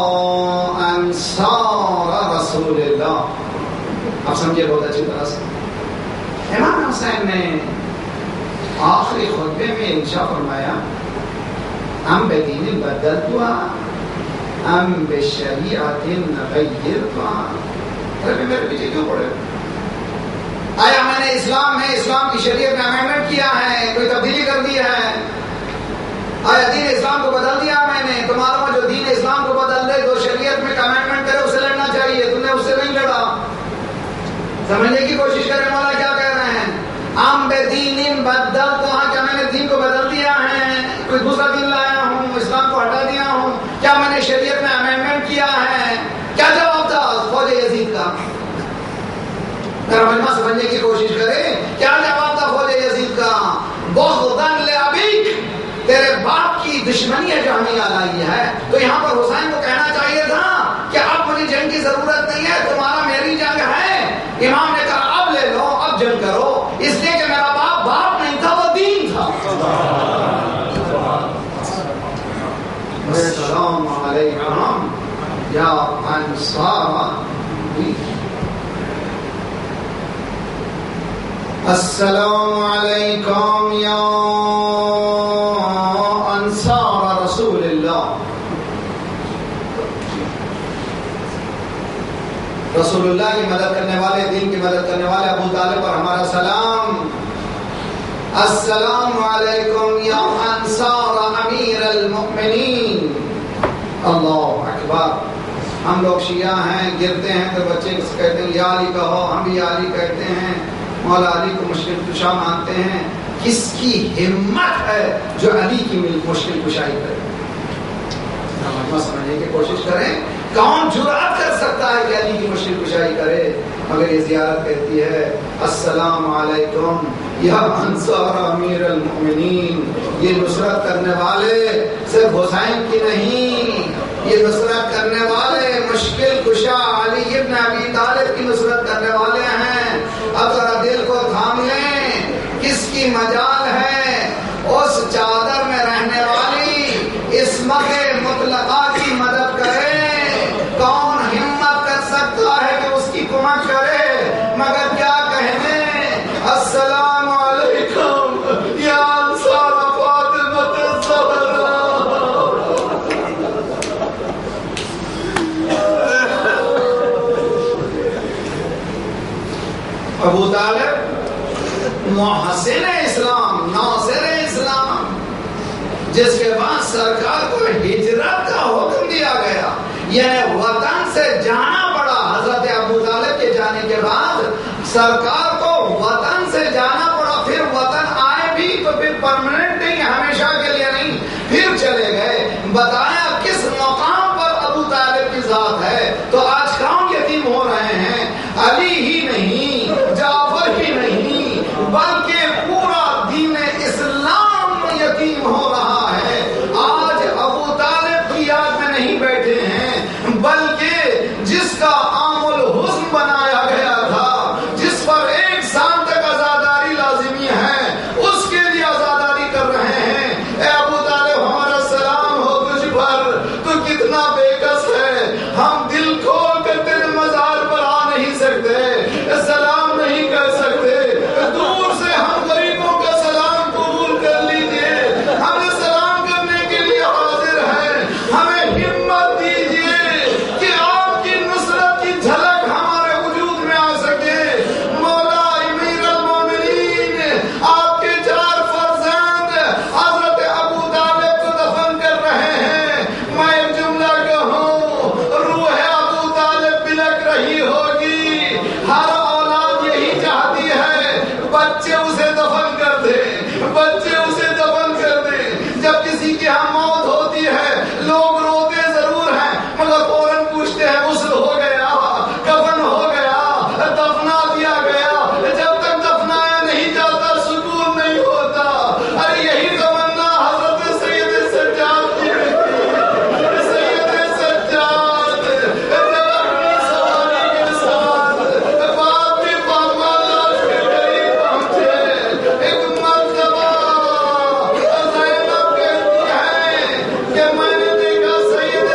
S1: انصار رسول اللہ۔ اب سمجھے بہت اچھی طرح سے، امام حسین نے آخری خطبے میں انشاء فرمایا ام بدین بدلتوا ام بشریعت غیرتوا۔ میرے پیچھے کیوں پڑے؟ آیا میں نے اسلام کی شریعت میں امینڈمنٹ کیا ہے، کوئی تبدیلی کر دی ہے؟ آیا دین اسلام کو بدل دیا میں نے؟ تمہارا جو دین اسلام کو بدل دے، جو شریعت میں امینڈمنٹ کرے اسے لڑنا چاہیے، تم نے اس سے نہیں لڑا۔ سمجھنے کی کوشش کریں مولا کیا کہہ رہے ہیں۔ ام بدین بدل، تو ہاں کیا میں نے دین کو بدل دیا ہے، کوئی دوسرا دین لایا ہوں، اسلام کو ہٹا دیا ہوں؟ کیا میں نے شریعت میں امینڈمنٹ کیا ہے؟ کیا جواب تھا فوج یزید کا؟ میرا مجمع سمجھنے کی کوشش کرے، کیا جواب تھا فوج یزید کا؟ بغضاً لأبیک، تیرے باپ کی دشمنی ہے جو ہمیں یاد آئی ہے۔ تو یہاں پر حسین کو کہنا چاہیے تھا کہ اب مجھے جنگ کی ضرورت نہیں ہے، تمہارا میری جنگ ہے۔ امام نے کہا اب لے لو، اب جنگ کرو، اس لیے کہ میرا باپ نہیں تھا، وہ دین تھا۔ السلام علیکم یا انصار، السلام علیکم یا انصار رسول اللہ۔ رسول اللہ کی مدد کرنے والے، دین کی مدد کرنے والے ابو طالب پر ہمارا سلام۔ السلام علیکم یا انصار امیر المؤمنین۔ اللہ اکبر۔ ہم لوگ شیعہ ہیں، گرتے ہیں تو بچے کہتے ہیں یا علی کہو، ہم بھی یا علی کہتے ہیں، مولا علی کو مشکل کشا مانتے ہیں۔ کس کی ہمت ہے جو علی کی مشکل کشائی کرے؟ سمجھنے کی کوشش کریں، کون جرأت کر سکتا ہے کہ علی کی مشکل کشائی کرے؟ مگر یہ زیارت کہتی ہے السلام علیکم یا انصار امیر المؤمنین۔ یہ نصرت کرنے والے صرف حسین کی نہیں، یہ نصرت کرنے والے مشکل کشا علی ابن ابی طالب کی نصرت کرنے والے ہیں۔ اب ذرا دل کو تھام لیں، کس کی مجال ہے اس چادر میں رہنے والی عصمت مطلقہ کی مدد کرے؟ کون ہمت کر سکتا ہے کہ اس کی کمک کرے؟ مگر کیا کہنے، السلام علیکم یا انصار فاطمہ الزہرا۔ ابو طالب محسن اسلام، ناصر اسلام، جس کے بعد سرکار کو ہجرت کا حکم دیا گیا، یعنی وطن سے جانا پڑا۔ حضرت ابو طالب کے جانے کے بعد سرکار کو وطن سے جانا پڑا۔ پھر وطن آئے بھی تو پھر پرماننٹ نہیں، ہمیشہ کے لیے نہیں، پھر چلے گئے۔ بتایا کس مقام پر تو آج کون یتیم ہو رہے ہیں؟ علی ہی نہیں، جعفر ہی نہیں، بلکہ پورا دین اسلام یتیم ہو رہا ہے۔ آج ابو طالب کی یاد میں نہیں بیٹھے ہیں، بلکہ جس کا عام الحسن بنایا گیا تھا، جس پر 1 سال تک عزاداری لازمی ہے، اس کے لیے عزاداری کر رہے ہیں۔ اے ابو طالب، ہمارا سلام ہو تجھ پر، تو کتنا بے کس ہے، ہم دل کھول کر تیرے مزار پر آ نہیں سکتے، سلام نہیں کر سکتے، دور سے ہم غریبوں کا سلام قبول کر لیجئے، ہمیں سلام کرنے کے لیے حاضر ہیں، ہمیں ہمت دیجئے کہ آپ کی نصرت کی جھلک ہمارے وجود میں آ سکے۔ مولا امیر المومنین، آپ کے 4 فرزند حضرت ابو طالب کو دفن کر رہے ہیں۔ میں ایک جملہ کہوں، روح ابو طالب بلک رہی ہوگی، ہر اولاد یہی چاہتی ہے بچے اسے دفن کر دے، بچے اسے دفن کر دے۔ جب کسی کی ہم موت ہوتی ہے، لوگ روتے ضرور ہیں، مگر فوراً پوچھتے ہیں غسل ہو گیا، کفن ہو گیا، دفنا دیا گیا۔ جب تک دفنایا نہیں جاتا سکون نہیں ہوتا۔ ارے یہی تمنا حضرت سید سجاد کی تھی۔ سید سجاد جب اپنی سواری کے ساتھ باپ کی لاش کے قریب پہنچے، ایک مرتبہ زینب کہتی ہے کہ میں نے دیکھا سید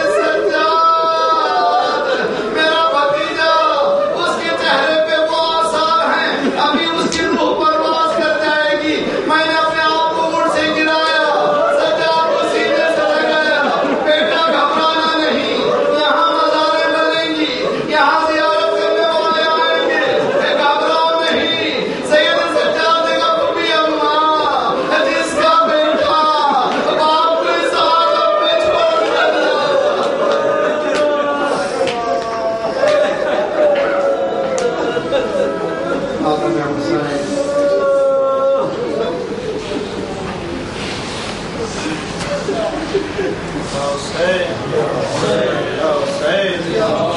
S1: سجاد، میرا بھتیجا، اس کے چہرے پہ وہ آثار ہیں، ابھی اس کی روح پرواز کر جائے گی۔ میں نے اپنے آپ کو اونٹ سے گرایا، سجاد کو سینے سے لگایا، بیٹا گھبرانا نہیں، یہاں مزاریں بنیں گی، یہاں زیارت کرنے والے آئیں گے، گھبراؤ نہیں۔ سید سجاد نے کہا پھوپھی اماں، جس کا بیٹا باپ کو اس حالت میں چھوڑ کر
S2: Hussein, Hussein, Hussein.